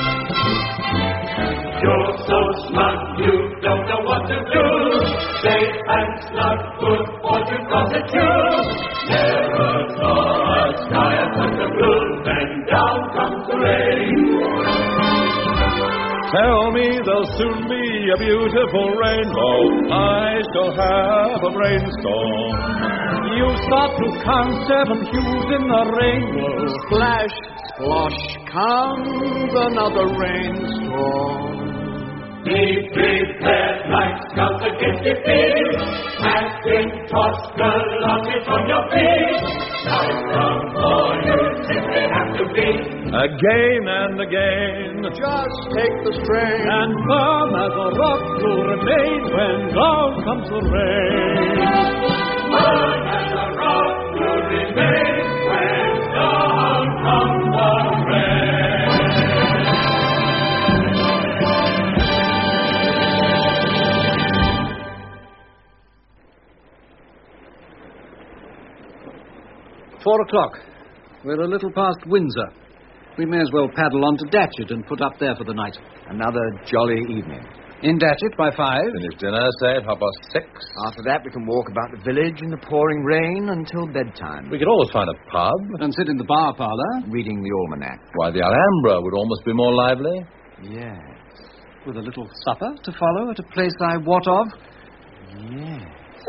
You're so smug you don't know what to do. Safe and snug, good fortune cause it's you. Never saw a sky of such a blue, then down comes the rain. Tell me there'll soon be a beautiful rainbow. I shall have a brainstorm. You start to count seven hues in the rainbow. Splash, splosh, comes another rainstorm. Be prepared like scouts against defeat. Macintosh galoshes on your feet. Life comes for you, simply have to beat. Again and again, just take the strain. And firm as a rock to remain when down comes the rain. Firm as a rock to remain when down comes the rain. Four o'clock. We're a little past Windsor. We may as well paddle on to Datchet and put up there for the night. Another jolly evening. In Datchet by five. Finish dinner, say, at half past six. After that, we can walk about the village in the pouring rain until bedtime. We could always find a pub. And sit in the bar parlour. Reading the almanac. Why, the Alhambra would almost be more lively. Yes. With a little supper to follow at a place I wot of. Yes.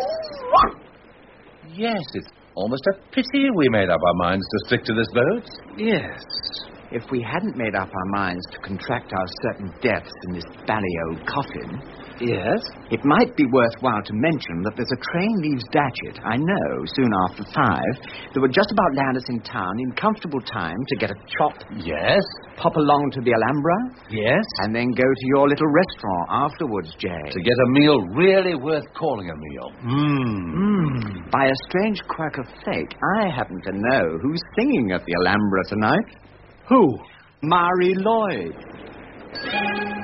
Yes, it's almost a pity we made up our minds to stick to this boat. Yes. If we hadn't made up our minds to contract our certain deaths in this bally old coffin... Yes? It might be worthwhile to mention that there's a train leaves Datchet, I know, soon after five, that would just about land us in town in comfortable time to get a chop. Yes? Pop along to the Alhambra. Yes? And then go to your little restaurant afterwards, Jay. To get a meal really worth calling a meal. Mmm. Mm. By a strange quirk of fate, I happen to know who's singing at the Alhambra tonight. Who? Mari Lloyd.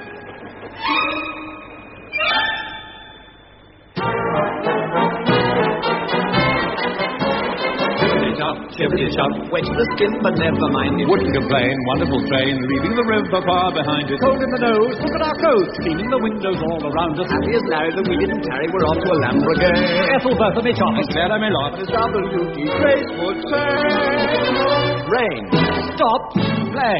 top, chippity-chop, wet to the skin, but never mind it. Wouldn't complain, wonderful train, leaving the river far behind it. Cold in the nose, look at our coats, cleaning the windows all around us. Happy as Larry that we didn't tarry, we're off to Alhambra gay. Ethelbertha may chop, it's fair I may laugh, as W D Grace would say. Rain, stop, play.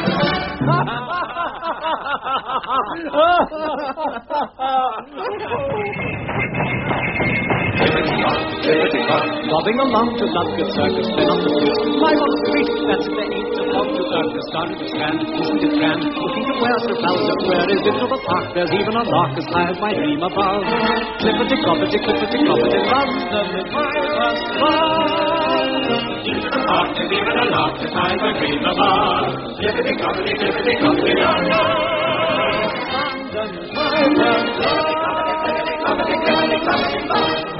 Bobbing along to Ludgate Circus, then on the street. My one street, that's the eight o'clock to Circus. Starting to stand, isn't it grand? Looking to where Sir Falzar, where is it to the park? There's even a lark as high as my dream above. Clippity, cloppity, clippity, cloppity, London is my first love. Into the park, there's even a lark as high as my dream above. Clippity, cloppity, clippity, cloppity, London. London is my first love. Clippity, cloppity, clippity, cloppity,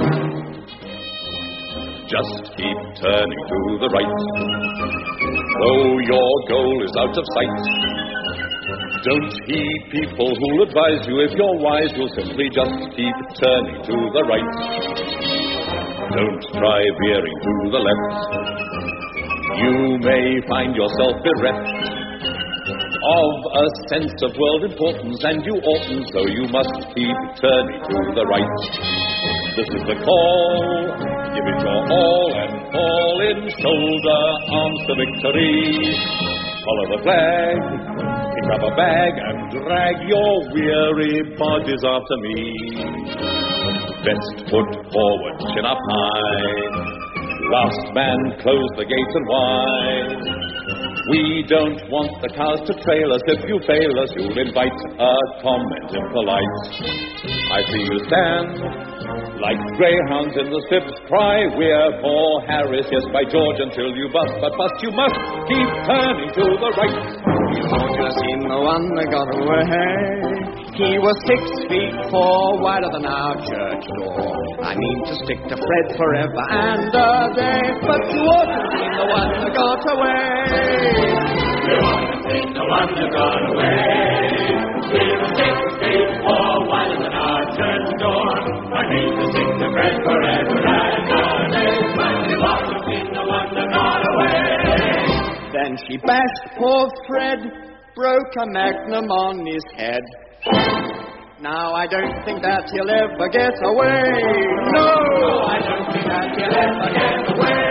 just keep turning to the right, though your goal is out of sight. Don't heed people who'll advise you. If you're wise, you'll simply just keep turning to the right. Don't try veering to the left. You may find yourself bereft of a sense of world importance, and you oughtn't, so you must keep turning to the right. This is the call. Give it your all and fall in, shoulder arms to victory. Follow the flag, pick up a bag and drag your weary bodies after me. Best foot forward, chin up high. Last man close the gates and wide. We don't want the cars to trail us. If you fail us, you'll invite a comment impolite. I see you stand like greyhounds in the strips, cry, we're for Harris, yes, by George, until you bust, but bust you must, keep turning to the right. You ought to have seen the one that got away. He was six feet four, wider than our church door. I mean to stick to Fred forever and a day, but you ought to have seen the one that got away. You ought to have seen the one that got away. He was six feet four, wider than our church door. I mean to stick to Fred forever and a day, but you ought to have seen the one that got away. Then she bashed poor Fred, broke a magnum on his head. Now I don't think that he'll ever get away. No, I don't think that he'll ever get away.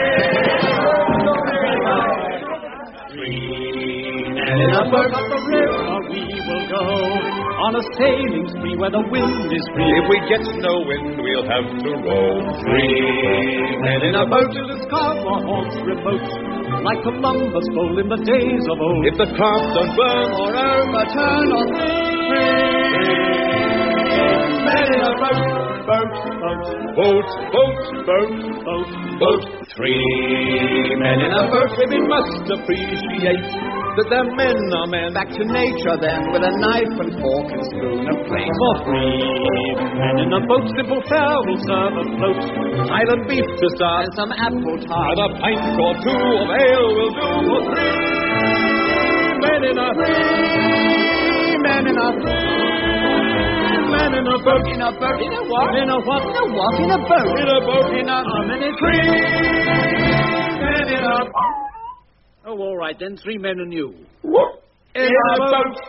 Three men in a boat up the river we will go, on a sailing spree where the wind is free. If we get no wind, we'll have to row. Three men in a boat to discover haunts remote, like Columbus bold in the days of old. If the craft don't burn or overturn on three men in a boat, boat, boat, boat, boat, boat, boat, boat. Three men in a boat, women must appreciate that their men are men. Back to nature then, with a knife and fork and spoon and plate. For three men in a boat, simple fare will serve a float. Island beef to start, and some apple tart, and a pint or two of ale will do. For three men in a three men in a men in a boat, in a boat, in a what? In a what? In a what? In a boat, in a boat, in a how many? Three men in a. Oh, all right then, three men and you. What? In, in a, a boat. boat.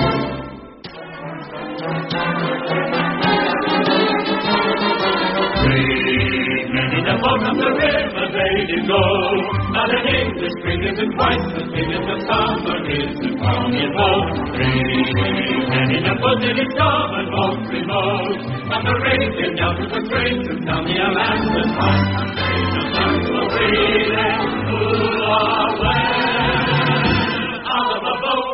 Three men in a boat up the river they did go. Not an English spring isn't quite the thing as the summer isn't from his boat. Three men in a boat that is dumb and most remote. Not the rain came down to the strangers down the Atlantic coast. The sun will breathe and cool away out of the boat.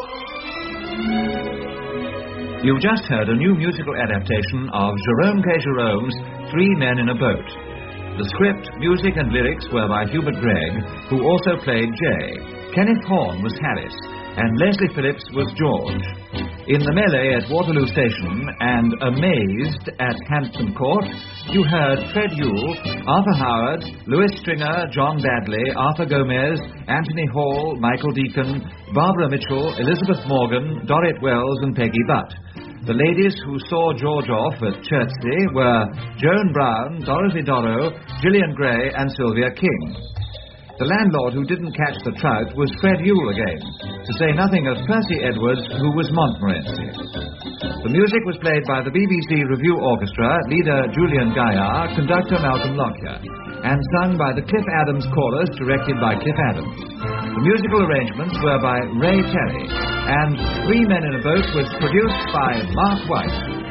You've just heard a new musical adaptation of Jerome K. Jerome's Three Men in a Boat. The script, music and lyrics were by Hubert Gregg, who also played Jay. Kenneth Horne was Harris, and Leslie Phillips was George. In the melee at Waterloo Station and Amazed at Hampton Court, you heard Fred Yule, Arthur Howard, Louis Stringer, John Badley, Arthur Gomez, Anthony Hall, Michael Deacon, Barbara Mitchell, Elizabeth Morgan, Dorrit Wells and Peggy Butt. The ladies who saw George off at Chertsey were Joan Brown, Dorothy Dorrow, Gillian Gray and Sylvia King. The landlord who didn't catch the trout was Fred Yule again, to say nothing of Percy Edwards, who was Montmorency. The music was played by the B B C Revue Orchestra, leader Julian Gaillard, conductor Malcolm Lockyer, and sung by the Cliff Adams Chorus, directed by Cliff Adams. The musical arrangements were by Ray Terry, and Three Men in a Boat was produced by Mark White.